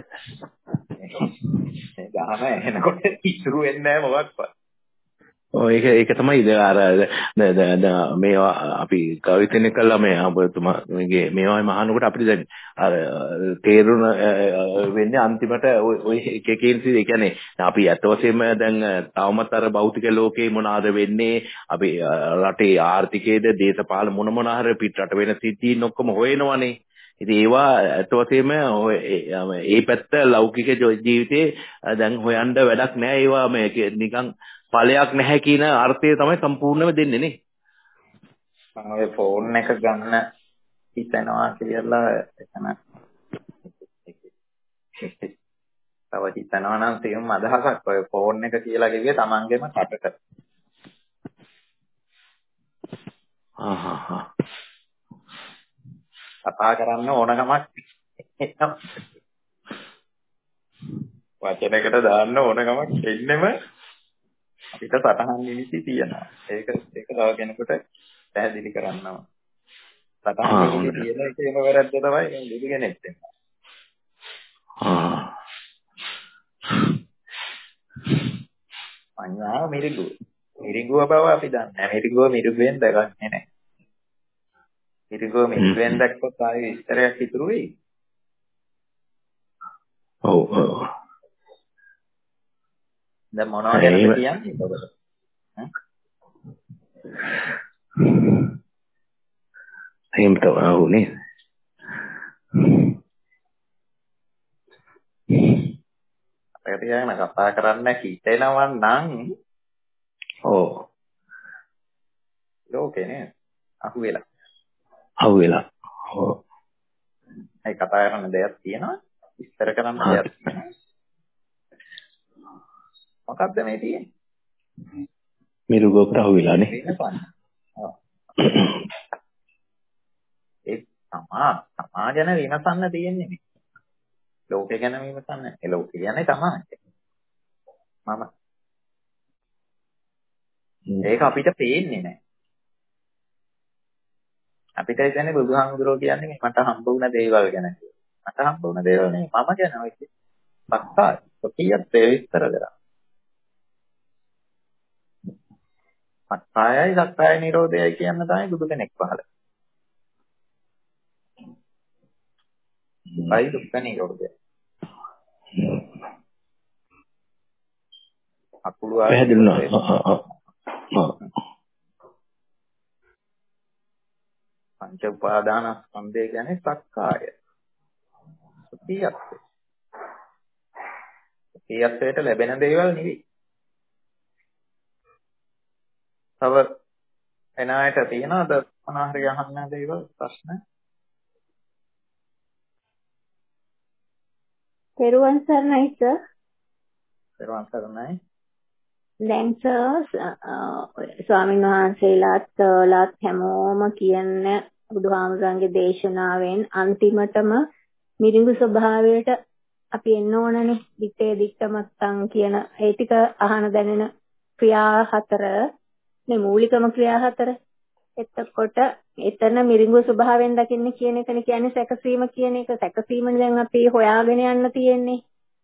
ඒ දහම එනකොට ඉතුරු වෙන්නේ නැහැ මොකක්වත්. ඔව් ඒක ඒක තමයි අර මේවා අපි කවිතෙන් කළා මේ ඔබතුමා මේගේ මේවා මහානකොට අපිට දැන් අර තේරුණ වෙන්නේ අන්තිමට ওই එක එකකින් ඒ කියන්නේ අපි අත වශයෙන්ම දැන් තවමත් අර භෞතික ලෝකේ මොනවාද වෙන්නේ අපි රටේ ආර්ථිකයේද දේශපාලන මොන මොන හරි පිට රට වෙන සිද්ධීන් ඔක්කොම හොයනවනේ. ඉතින් ඒවා අත වශයෙන්ම ඒ පැත්ත ලෞකික ජීවිතේ දැන් හොයන්න වැඩක් නැහැ. ඒවා මේ නිකන් ඵලයක් නැහැ කියන අර්ථය තමයි සම්පූර්ණයෙන්ම දෙන්නේ නේ. මම ඔය ෆෝන් එක ගන්න හිතනවා කියලා එතන තව හිතනවා නම් තේරුම් අදහසක් ඔය ෆෝන් එක කියලා කිව්වේ Tamanගෙම කටට. ආහ් කතා කරන්න ඕනකමක් වචනයකට දාන්න ඕනකමක් එන්නෙම අපිට සටහන් නිමිති තියෙනවා. ඒක ඒක තව කෙනෙකුට පැහැදිලි කරන්නවා. සටහන් නිමිති තියෙන එකේම වැරද්ද තමයි මේ බුදු කෙනෙක් වෙන්නේ. ආ. අන්නා මිරිඟුව. මිරිඟුව බව අපි දන්නේ. මිරිඟුව මිරිඟුවෙන් දගන්නේ නැහැ. මිරිඟුව මිරිඟුවෙන් දැක්කොත් ආයේ විස්තරයක් ඉතුරු වෙයි. ඔව් ඔව්. දැන් මොනවද ගැනද කියන්නේ එතකොට? එහෙම තමයි වුනේ. අපිට යන කතා කරන්න හිතෙනවා නම් ඔව්. ලෝකේ නේ අහුවෙලා. අහුවෙලා. ඔව්. ඒ කතා කරන්න දෙයක් තියෙනවා. විස්තර කරන්න දෙයක් තියෙනවා. මොකක්ද මේ තියෙන්නේ? මිරුගොකට අහුවෙලානේ. ඒ තමා තමා ගැන විමසන්න තියෙන්නේ මේ. ලෝකේ ගැන විමසන්න. ඒ ලෝකේ කියන්නේ තමා. මම. ඒක අපිට පේන්නේ නැහැ. අපිට කියන්නේ බුදුහාමුදුරුවෝ කියන්නේ මේ මට හම්බ වුණ දේවල් ගැන. මට හම්බ වුණ දේවල් නෙවෙයි මම ගැන ඔය කියන්නේ. සක්කාය. කොටියත් ඒ විස්තර කරා. සක්කායයි සක්කාය නිරෝධයයි කියන තමයි බුදු කෙනෙක් පහළ. සයි දුක්ඛ නිරෝධය. අකුළු පැහැදිලිුණා. පංච උපාදානස්කන්ධය කියන්නේ සක්කාය. සතියත්. සතියත්වයට ලැබෙන දේවල් නෙවෙයි. තව එනායට තියෙනවද මොනවා හරි අහන්න දේවල් ප්‍රශ්න? පෙරුවන් සරණයි සර්. පෙරුවන් සරණයි. දැන් සර් ස්වාමීන් වහන්සේලාත් ලාත් හැමෝම කියන බුදුහාමුදුරන්ගේ දේශනාවෙන් අන්තිමටම මිරිඟු ස්වභාවයට අපි එන්න ඕනනේ. දිත්තේ දික්කමත්තන් කියන ඒ ටික අහන දැනෙන ක්‍රියා හතර මේ මූලිකම ක්‍රියා හතර. එතකොට එතන මිරිඟු ස්වභාවයෙන් දකින්න කියන එකනේ කියන්නේ සැකසීම කියන එක. සැකසීමනේ දැන් අපි හොයාගෙන යන්න තියෙන්නේ.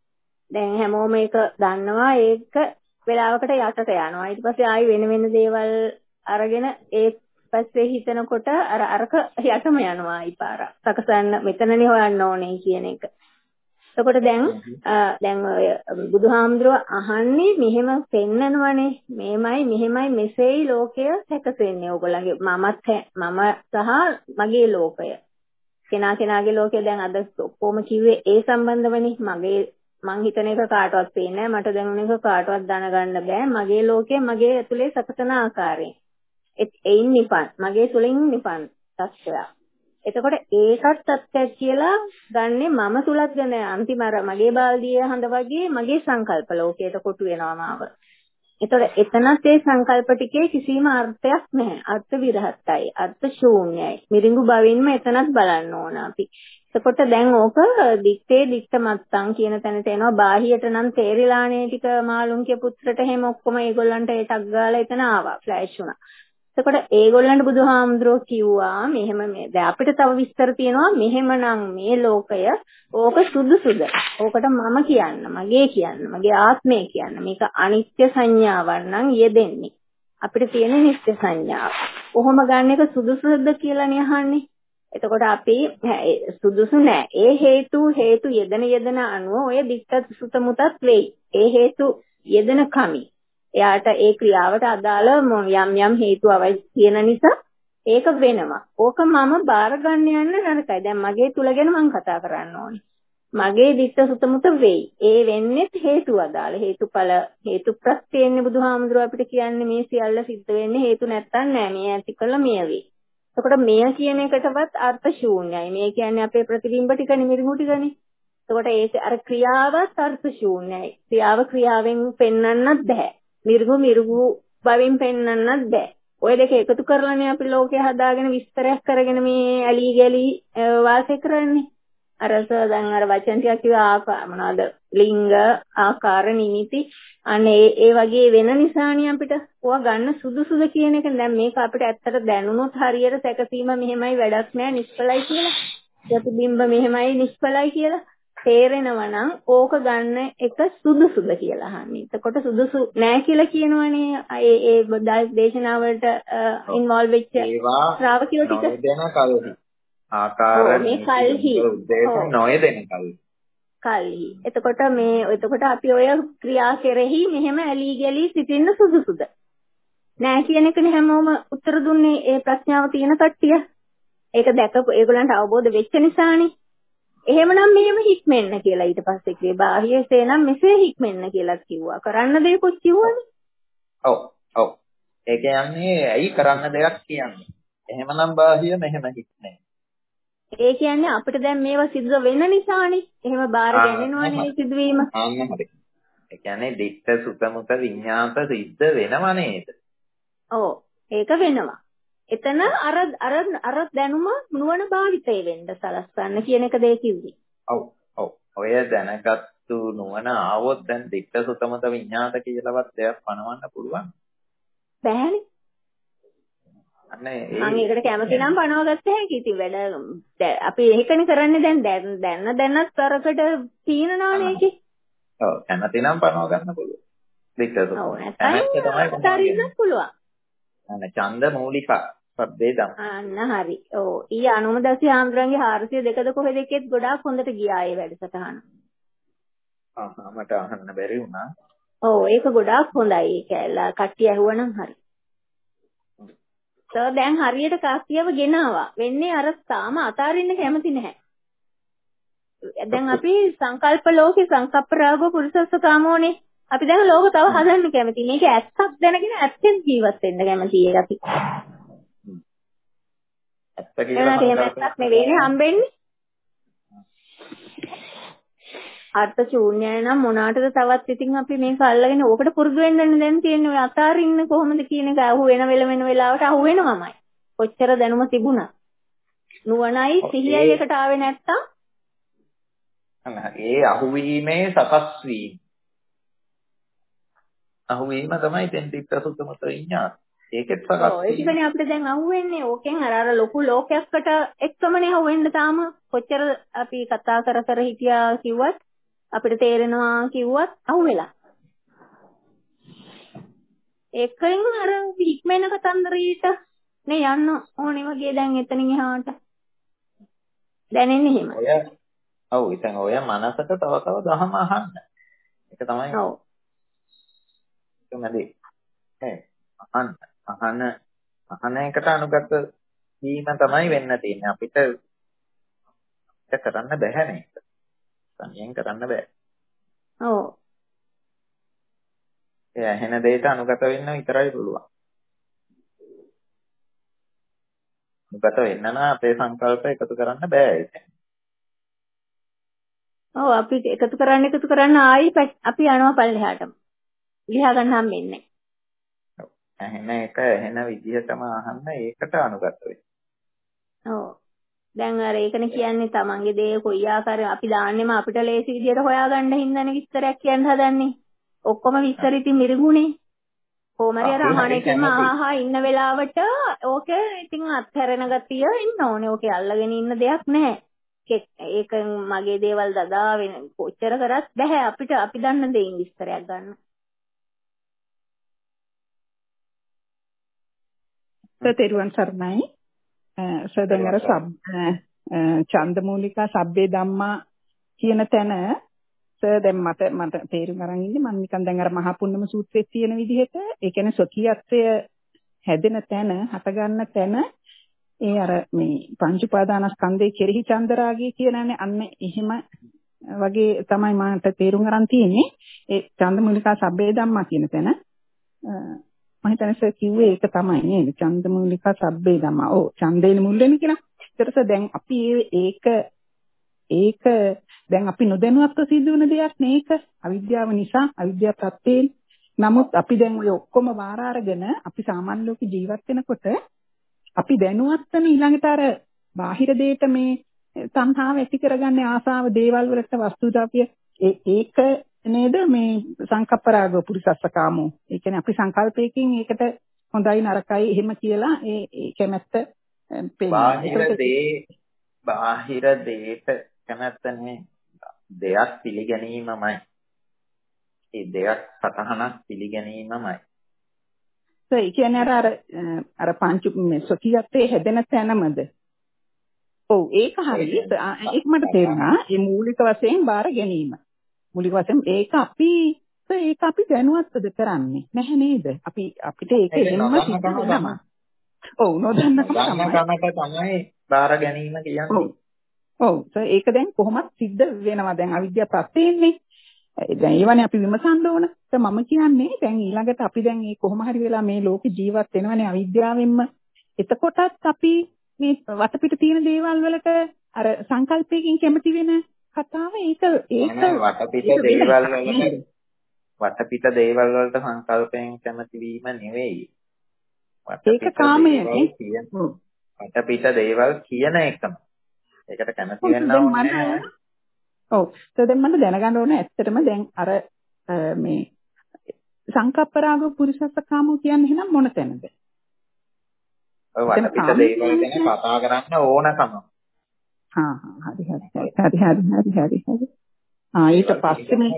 දැන් හැමෝම මේක දන්නවා. ඒක වෙලාවකට යටට යනවා. ඊට පස්සේ ආයි වෙන වෙන දේවල් අරගෙන ඒ පස්සේ හිතනකොට අර අරක යටම යනවා ඊපාර. සකසන්න මෙතනනේ හොයන්න ඕනේ කියන එක. එතකොට දැන් දැන් බුදුහාමුදුරුව අහන්නේ මෙහෙම පෙන්නනවනේ. මේමයි මෙහෙමයි මෙසේයි ලෝකය සැකසෙන්නේ. ඕගොල්ලන්ගේ මමත් මම සහ මගේ ලෝකය. කෙනා කෙනාගේ ලෝකය දැන් අද ඔක්කොම කිව්වේ ඒ සම්බන්ධවනේ. මගේ මං හිතන එක කාටවත් පේන්නේ නැහැ. මට දැනුන එක කාටවත් දැනගන්න බෑ. මගේ ලෝකය මගේ ඇතුලේ සකසන ආකාරයෙන්. එයින් නිපන්. මගේ තුලින් නිපන් තත්ත්වයක්. එතකොට ඒකත් සත්‍යයක් කියලා ගන්නෙ මම තුලත් ගැන අන්තිම අර මගේ බාල්දියේ හඳ වගේ මගේ සංකල්ප ලෝකයට කොටු වෙනවා මාව. එතකොට එතනත් ඒ සංකල්ප ටිකේ කිසිම අර්ථයක් නැහැ. අර්ථ විරහතයි, අර්ථ ශූන්‍යයි. මිරිඟු බවින්ම එතනත් බලන්න ඕන අපි. එතකොට දැන් ඕක දිත්තේ දික්ත මත්තන් කියන තැනට එනවා. බාහියට නම් තේරිලානේ ටික මාළුන්ගේ පුත්‍රට එහෙම ඔක්කොම ඒගොල්ලන්ට ඒ ටක් ගාලා එතන ආවා. ෆ්ලෑෂ් වුණා. එතකොට ඒගොල්ලන්ට බුදුහාමුදුරුවෝ කිව්වා මෙහෙම මේ දැන් අපිට තව විස්තර තියෙනවා. මෙහෙමනම් මේ ලෝකය ඕක සුදුසුද? ඕකට මම කියන්න, මගේ කියන්න, මගේ ආත්මය කියන්න. මේක අනිත්‍ය සංඥාවක් නම් යෙදෙන්නේ. අපිට තියෙන නිත්‍ය සංඥාව. කොහොම ගන්න එක සුදුසුද කියලානේ අහන්නේ. එතකොට අපි සුදුසු නෑ. ඒ හේතු හේතු යෙදෙන යෙදෙන අනුව ඔය දික්ක සුත මුතත් වෙයි. ඒ හේතු යෙදෙන කමි. එයාට ඒ ක්‍රියාවට අදාළ යම් යම් හේතු අවශ්‍ය තියෙන නිසා ඒක වෙනවා. ඕක මම බාර ගන්න යන්න නරකයි. දැන් මගේ තුල ගැන මම කතා කරන්න ඕනේ. මගේ දික්ක සුත මුත වෙයි. ඒ වෙන්නේ හේතු අදාළ. හේතුඵල හේතු ප්‍රත්‍යයෙන් බුදුහාමුදුරුවෝ අපිට කියන්නේ මේ සියල්ල සිද්ධ වෙන්නේ හේතු නැත්තම් නෑ. මේ ඇති කළ මේ වෙයි. එතකොට මෙය කියන එකටවත් අර්ථ ශූන්‍යයි. මේ කියන්නේ අපේ ප්‍රතිබිම්බ ටිකනේ මිරිඟු ටිකනේ. එතකොට ඒක අර ක්‍රියාවත් අර්ථ ශූන්‍යයි. ක්‍රියාව ක්‍රියාවෙන් පෙන්වන්නත් බෑ. මිරිඟු මිරිඟු බවින් පෙන්වන්නත් බෑ. ඔය දෙක එකතු කරලානේ අපි ලෝකය හදාගෙන විස්තරයක් කරගෙන මේ ඇලි ගලි වාසය කරන්නේ. අර දැන් අර වචන ටිකක් කිව්වා ආකාර මොනවාද? ලිංග ආකාර නිමිති අනේ ඒ වගේ වෙන නිසානේ අපිට ඔවා ගන්න සුදුසුද කියන එක. දැන් මේක අපිට ඇත්තට දැනුනොත් හරියට සැකසීම මෙහෙමයි වැඩක් නෑ නිෂ්ඵලයි කියලා. ප්‍රතිබිම්බ මෙහෙමයි නිෂ්ඵලයි කියලා තේරෙනවා නම් ඕක ගන්න එක සුදුසුද කියලා අහන්නේ. එතකොට සුදුසු නෑ කියලා කියනවනේ ඒ ඒ දේශනාවලට ඉන්වෝල්ව් වෙච්ච ශ්‍රාවකයෝ ටික. නොයදෙන කල්හි ආකාර මේ කල්හි උද්දේශ නොයදෙන කල්හි කල්හි. එතකොට මේ එතකොට අපි ඔය ක්‍රියා කෙරෙහි මෙහෙම ඇලී ගලී සිටින්න සුදුසුද? නෑ කියන එකනේ හැමෝම උත්තර දුන්නේ ඒ ප්‍රඥාව තියෙන කට්ටිය. ඒක දැකපු ඒගොල්ලන්ට අවබෝධ වෙච්ච නිසානේ. එහෙමනම් මෙහෙම හික්මෙන්න කියලා ඊට පස්සේ කිව්වේ බාහියසේ නම් මෙසේ හික්මෙන්න කියලා කිව්වා. කරන්න දෙයක්වත් කිව්වනේ. ඔව් ඔව්. ඒ කියන්නේ ඇයි කරන්න දෙයක් කියන්නේ. එහෙමනම් බාහිය මෙහෙම හික්මෙන්න. ඒ කියන්නේ අපිට දැන් මේවා සිද්ධ වෙන නිසානේ. එහෙම බාර ගැනෙනවනේ මේ සිදුවීම. ආන්න හරි. ඒ කියන්නේ දිට්ඨ සුත මුත විඤ්ඤාත සිද්ධ වෙනව නේද? ඔව් ඒක වෙනවා. එතන අර අර අර දැනුම නුවණ භාවිතය වෙන්න සලස්වන්න කියන එක දෙය කිව්වේ. ඔව් ඔව්. ඔය දැනගත්තු නුවණ ආවොත් දැන් දිට්ඨ සුත මුත විඤ්ඤාත කියලාවත් දෙයක් පනවන්න පුළුවන්. බෑනේ. මම ඒකට කැමති නම් පනවගත්ත හැකි. ඉතින් වැඩ අපි ඒකනේ කරන්නේ දැන් දැන් දැන්නත් තරකට තීනනානේ ඒකේ. ඔව් කැමති නම් පනව ගන්න පුළුවන්. දෙකද? ඔව් නැත්නම් අතරින්න පුළුවන්. අනේ ඡන්ද මූලික සබ්දේ දම්. අන්න හරි. ඔව් ඊ අනුමදසි ආන්දරන්ගේ හාරසිය දෙකද කොහෙද එකෙත් ගොඩාක් හොඳට ගියා ඒ වැඩසටහන. ආහ් මට අහන්න බැරි වුණා. ඔව් ඒක ගොඩාක් හොඳයි. ඒක කට්ටිය ඇහුවනම් හරි. සර් දැන් හරියට කාස්තියව ගෙනාවා. වෙන්නේ අර තාම අතාරින්න කැමති නැහැ. දැන් අපි සංකල්ප ලෝකේ සංකප්ප රාගෝ පුරුෂස්ස කාමෝනේ. අපි දැන් ලෝක තව හදන්න කැමති. මේක ඇත්තක් දැනගෙන ඇත්තෙන් ජීවත් වෙන්න කැමතියි අපි. ඇත්ත කියලා සංකල්පයක් නෙවෙයිනේ හම්බෙන්නේ. අර්ථ ශූන්‍යය නම් මොනාටද තවත් ඉතින් අපි මේක අල්ලගෙන ඕකට පුරුදු වෙන්නනේ දැන් තියෙන්නේ. ඔය අතාරින්න කොහොමද කියන එක අහු වෙන වෙල වෙන වෙලාවට අහු වෙනවමයි. කොච්චර දැනුම තිබුණා. නුවණයි සිහියයි එකට ආවේ නැත්තම් ඒ අහුවීමේ සකස් වීම. අහුවීම තමයි දැන් දිට්ඨ සුත මුත විඤ්ඤාත. ඒකෙත් සකස් වීම. ඔව් ඒකනේ අපිට දැන් අහුවෙන්නේ. ඕකෙන් අර අර ලොකු ලෝකයකට එක්කමනේ අහුවෙන්න තාම කොච්චර අපි කතා කර කර හිටියා කිව්වත් අපිට තේරෙනවා කිව්වත් අහුවෙලා. ඒකෙන් අර හික්මෙන කතන්දරයට නේ යන්න ඕනේ වගේ දැන් එතනින් එහාට. දැනෙන්නේ එහෙම. ඔය ඔව් ඉතින් ඔය මනසට තව තව දහම අහන්න. ඒක තමයි. ඔව්. එතනදී ඈ අහන්න අහන අහන එකට අනුගත වීම තමයි වෙන්න තියෙන්නේ. අපිට ඒක කරන්න බැහැ නේද? සංයෙන් කරන්න බෑ. ඔව්. ඒ ඇහෙන දෙයට අනුගත වෙන්න විතරයි පුළුවන්. අනුගත වෙන්න නම් අපේ සංකල්ප එකතු කරන්න බෑ ඒක. ඔව් අපි එකතු කරන්න එකතු කරන්න ආයි අපි යනවා පල්ලෙහාටම. ලියා ගන්න හම්බෙන්නේ. ඔව්. ඇහෙන එක ඇහෙන විදිහටම අහන්න ඒකට අනුගත වෙන්න. ඔව්. දැන් අර ඒකනේ කියන්නේ තමන්ගේ දේ කොයි ආකාරයෙන් අපි දාන්නෙම අපිට ලේසි විදියට හොයාගන්න හින්දානේ විස්තරයක් කියන්න හදන්නේ. ඔක්කොම විස්තර ඉතින් මිරිගුනේ. කොහමරි අර අහන එකම ආහා ඉන්න වෙලාවට ඕකේ ඉතින් අත්හැරෙන ගතිය ඉන්න ඕනේ. ඕකේ අල්ලගෙන ඉන්න දෙයක් නැහැ. ඒක මගේ දේවල් දදා වෙන කොච්චර කරත් බෑ අපිට අපි දන්න දෙයින් විස්තරයක් ගන්න. තෙරුවන් සරණයි. සදෙන්ගර සබ් ඡන්දමූලිකා සබ්බේ ධම්මා කියන තැන සර් දැන් මට මට තේරුම් අරන් ඉන්නේ මම නිකන් දැන් අර මහා පුන්නම සූත්‍රයේ තියෙන විදිහට ඒ කියන්නේ සොකියත්වය හැදෙන තැන හට ගන්න තැන ඒ අර මේ පංච උපාදානස්කන්ධයේ කෙරෙහි චන්දරාගය කියනනේ අන්න එහෙම වගේ තමයි මට තේරුම් අරන් තියෙන්නේ ඒ ඡන්දමූලිකා සබ්බේ ධම්මා කියන තැන මම හිතන්නේ සර් කිව්වේ ඒක තමයි නේද ඡන්දමූලිකා සබ්බේ ධම්මා. ඔව් ඡන්දේනේ මුල් වෙන්නේ කියලා. ඊට පස්සේ දැන් අපි ඒක ඒක දැන් අපි නොදැනුවත්ව සිදු වෙන දෙයක් නේක. අවිද්‍යාව නිසා අවිද්‍යාව ප්‍රත්‍යයෙන්. නමුත් අපි දැන් ඔය ඔක්කොම වාර අරගෙන අපි සාමාන්‍ය ලෝකේ ජීවත් වෙනකොට අපි දැනුවත්වම ඊළඟට අර බාහිර දෙයට මේ තණ්හාව ඇති කරගන්නේ ආසාව දේවල් වලට වස්තුතාවිය ඒක නේද මේ සංකප්ප රාග පුරිසස්සකාමෝ. ඒ කියන්නේ අපි සංකල්පයකින් ඒකට හොඳයි නරකයි එහෙම කියලා ඒ ඒ කැමැත්ත බාහිර දේ බාහිර දෙයට කැමැත්තනේ දෙයක් පිළිගැනීමමයි. ඒ දෙයක් සතහනක් පිළිගැනීමමයි. ඒ කියන්නේ අර අර පංච මේ සොකියත්තේ හැදෙන තැනමද? ඔව් ඒක හරියි. ඒක මට තේරුණා. ඒ මූලික වශයෙන් බාර ගැනීම. මූලික වශයෙන් ඒක අපි ඒක අපි දැනුවත්වද කරන්නේ නැහැ නේද? අපි අපිට ඒක එහෙම හිතනවා. ඔව් නොදන්නකම තමයි බාර ගැනීම කියන්නේ. ඔව් ඒක දැන් කොහොමද සිද්ධ වෙනවා දැන් අවිද්‍යාව ප්‍රත්‍යයෙන්නේ. දැන් ඒවනේ අපි විමසන්න ඕන. මම කියන්නේ දැන් ඊළඟට අපි දැන් මේ කොහොම හරි වෙලා මේ ලෝකේ ජීවත් වෙනවනේ අවිද්‍යාවෙන්ම. එතකොටත් අපි මේ වටපිට තියෙන දේවල් වලට අර සංකල්පයකින් කැමති වෙන කතාව ඒක ඒක වටපිට දේවල් වලට වටපිට දේවල් වලට සංකල්පයෙන් කැමති වීම නෙවෙයි. ඒක කාමයනේ. වටපිට දේවල් කියන එකම. ඒකට කැමති වෙන්න ඕනේ. ඔව්. ඒක දැන් මම දැනගන්න ඕනේ ඇත්තටම දැන් අර මේ සංකප්පරාග පුරුෂසකාමෝ කියන්නේ එහෙනම් මොන තැනද? ඔය වටපිට දේවල් ගැන කතා කරන්න ඕනකම. හා හා හරි හරි හරි හරි හරි හරි හරි. ආ ඊට පස්සේ මේ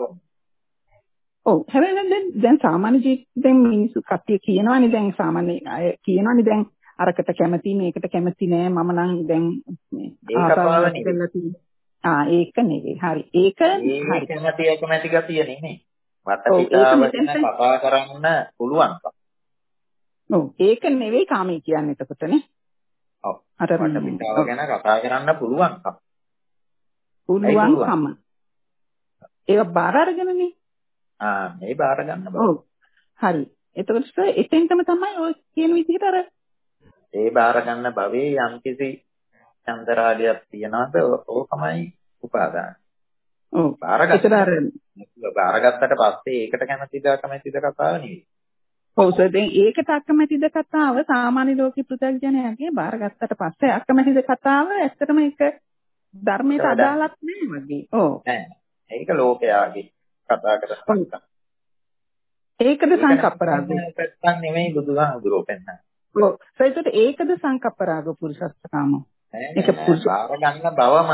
ඔව් හැබැයි දැන් දැන් සාමාන්‍ය ජීවිතෙන් මිනිස්සු කට්ටිය කියනවානේ දැන් සාමාන්‍ය අය කියනවානේ දැන් අරකට කැමති මේකට කැමති නෑ මම නම් දැන් මේ ආසාවක් දෙන්න තියෙනවා. ආ ඒක නෙවෙයි. හරි. ඒක හරි. ඒක කැමති කැමති ගතිය නෙමෙයි. වටපිටාව ගැන කතා කරන්න පුළුවන්කම. ඔව් ඒක නෙවෙයි කාමී කියන්නේ එතකොටනේ. ඔව්. අර වටපිටාව ගැන කතා කරන්න පුළුවන්කම. පුළුවන්කම. ඒක බාර අරගෙනනේ. ආ මේ බාර ගන්න බෑ. ඔව්. හරි. එතකොට එතෙන්ටම තමයි ඔය කියන විදිහට අර ඒ බාර ගන්න භවයේ යම්කිසි චන්දරාගයක් තියනවාද ඕකමයි උපාදාන. ඔව්. බාරගත්ත බාරගත්තට පස්සේ ඒකට කැමතිද කැමතිද කතාව නෙවෙයි. ඔව් සර් දැන් ඒකට අකමැතිද කතාව සාමාන්‍ය ලෝකේ පෘථග්ජනයාගේ බාරගත්තට පස්සේ අකමැතිද කතාව ඇත්තටම ඒක ධර්මයට අදාළත් නෙවෙයි වගේ. ඔව්. නෑ. ඒක ලෝකයාගේ කතා කරලා. ඒකද සංකප්පරාග. පැත්තක් නෙමෙයි බුදුහාමුදුරුවෝ පෙන්නන්නේ. ඔව්. ඒකට ඒකද සංකප්පරාග පුරුෂස්සකාම. ඒක පුරුෂ බාර ගන්න බවම.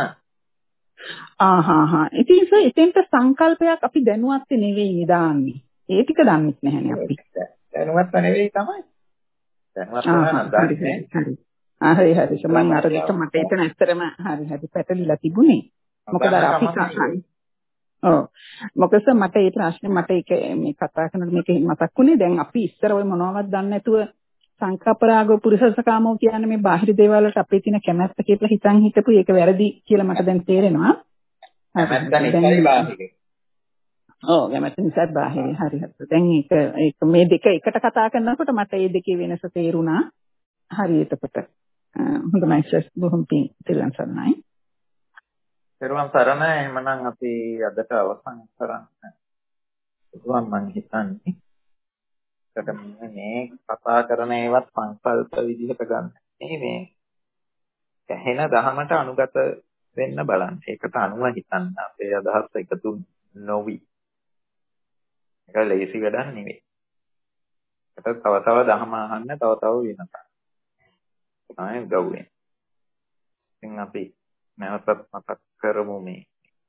ආ හා හා. ඉතින් සර් එතෙන්ට සංකල්පයක් අපි දැනුවත් නෙවෙයි දාන්නේ. ඒ ටික දන්නේ නැහැනේ අපි. දැනුවත් නෙවෙයි තමයි. දැනුවත් නම් දන්නේ. හරි. ආ හරි හරි. මම අර දෙක මට එතන ඇත්තරම හරි හරි පැටලිලා තිබුණේ. මොකද අර අපි කහන්නේ. ඔව්. මොකද මට ඒ ප්‍රශ්නේ මට ඒක මේ කතා කරනකොට මේක මතක් වුණේ දැන් අපි ඉස්සර ඔය මොනවවත් දන්නේ නැතුව සංකප්පරාග පුරුෂසකාමෝ කියන්නේ මේ බාහිර දේවල් වලට අපේ තියෙන කැමැත්ත කියලා හිතන් හිටපු ඒක වැරදි කියලා මට දැන් තේරෙනවා. කැමැත්ත නිසායි බාහිර. ඔව් කැමැත්ත නිසායි බාහිර. හරි හරි. දැන් ඒක ඒක මේ දෙක එකට කතා කරනකොට මට මේ දෙකේ වෙනස තේරුණා. හරි එතකොට. හොඳයි සර් බොහොම පිං තිරන් සරණයි. පෙරවන් සරණ එහෙමනම් අපි අදට අවසන් කරන්න. පුළුවන් මම හිතන්නේ. ඒකට මේ කතා කරන ඒවත් සංකල්ප විදිහට ගන්න. මේ මේ ඇහෙන දහමට අනුගත වෙන්න බලන්න. ඒකට අනුව හිතන්න. අපේ අදහස් එකතු නොවි. ඒක ලේසි වැඩක් නෙවෙයි. ඒකට තව තව දහම අහන්න තව තව වෙනසක්. තමයි ගව්වේ. ඉතින් අපි නැවතත් මතක් කරමු මේ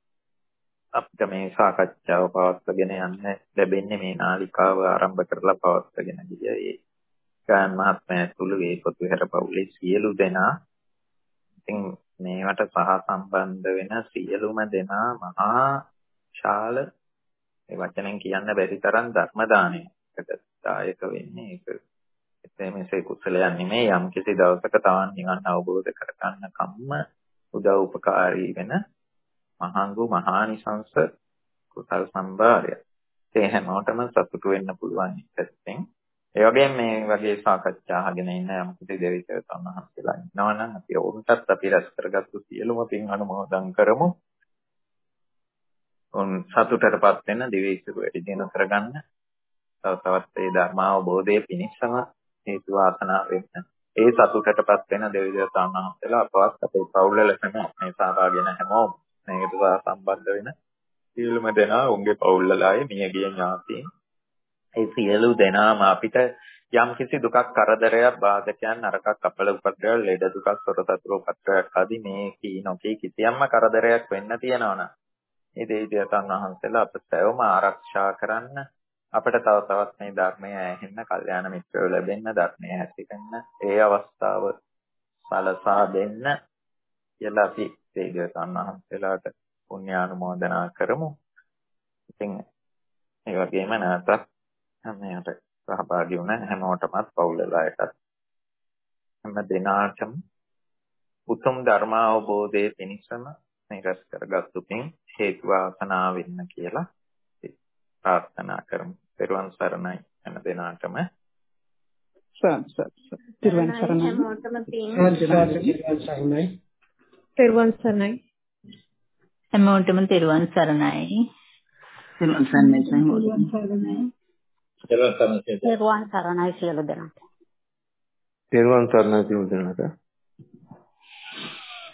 අපිට මේ සාකච්ඡාව පවත්වාගෙන යන්න ලැබෙන්නේ මේ නාලිකාව ආරම්භ කරලා පවත්වාගෙන ගිය ඒ ගාන් මහත්මයා ඇතුළු ඒ පොතුහැර පවුලේ සියලු දෙනා ඉතින් මේවට සහ සම්බන්ධ වෙන සියලුම දෙනා මහා ශාල ඒ වචනෙන් කියන්න බැරි තරම් ධර්ම දානයකට දායක වෙන්නේ ඒක එතෙමසේ කුසලයක් නෙමෙයි යම් කිසි දවසක තවන් නිවන් අවබෝධ කරගන්න කම්ම උදව් උපකාරී වෙන මහඟු මහානිසංස කුසල් සම්භාරය. ඒ හැමෝටම සතුටු වෙන්න පුළුවන් එකෙන්. ඒ වගේම මේ වගේ සාකච්ඡා අහගෙන ඉන්න යම් කිසි දෙවියන් සම්හස්ලා ඉන්නවනම් අපි ඔවුන්ටත් අපි රැස් කරගත්තු සියලුම පින් අනුමෝදන් කරමු. උන් සතුටටපත් වෙන දිවිසිරු වැඩි දින කරගන්න. තව තවත් ඒ ධර්ම අවබෝධයේ පිණිසම හේතු වාසනා වෙන්න. ඒ සතුටටපත් වෙන දෙවියන් සම්හස්ලා අපවත් අපේ පවුල ලෙසම මේ සහභාගී වෙන හැමෝම මේකට සම්බන්ධ වෙන සියලුම දෙනා උන්ගේ පවුල්වලයි මියගිය ඥාතීන් ඒ සියලු දෙනාම අපිට යම් කිසි දුකක් කරදරයක් බාධකයන් නරකක් අපල උපද්‍රව ලෙඩ දුකක් සොරසතුරු උපද්‍රවයක් ආදී මේ කී නොකී කිසියම්ම කරදරයක් වෙන්න තියනවනම් මේ දෙවියන් වහන්සේලා අප සැවම ආරක්ෂා කරන්න අපිට තව තවත් මේ ධර්මය ඇහෙන්න කල්යාණ මිත්‍රයෝ ලැබෙන්න ධර්මය හැසිරෙන්න ඒ අවස්ථාව සලසා දෙන්න කියලා අපි තේජසන් වහන්සේලාට පුණ්‍යානුමෝදනා කරමු. ඉතින් ඒ වගේම නැවතත් මේකට සහභාගී වුණ හැමෝටමත් පවුලලායටත් හැම දිනාටම උතුම් ධර්ම අවබෝධයේ පිණිසම මේ රැස් කරගත්තු පින් හේතු වාසනා වෙන්න කියලා ප්‍රාර්ථනා කරමු. පෙරවන් සරණයි හැම දිනාටම. සත් සත් පෙරවන් සරණයි හැමෝටම පින්. පෙරවන් සරණයි හැමෝටම තෙරුවන් සරණයි. තෙරුවන් සරණයි තෙරුවන් සරණයි. තෙරුවන් සරණයි. තෙරුවන් සරණයි සියලු දෙනාට. තෙරුවන් සරණයි සියලු දෙනාට.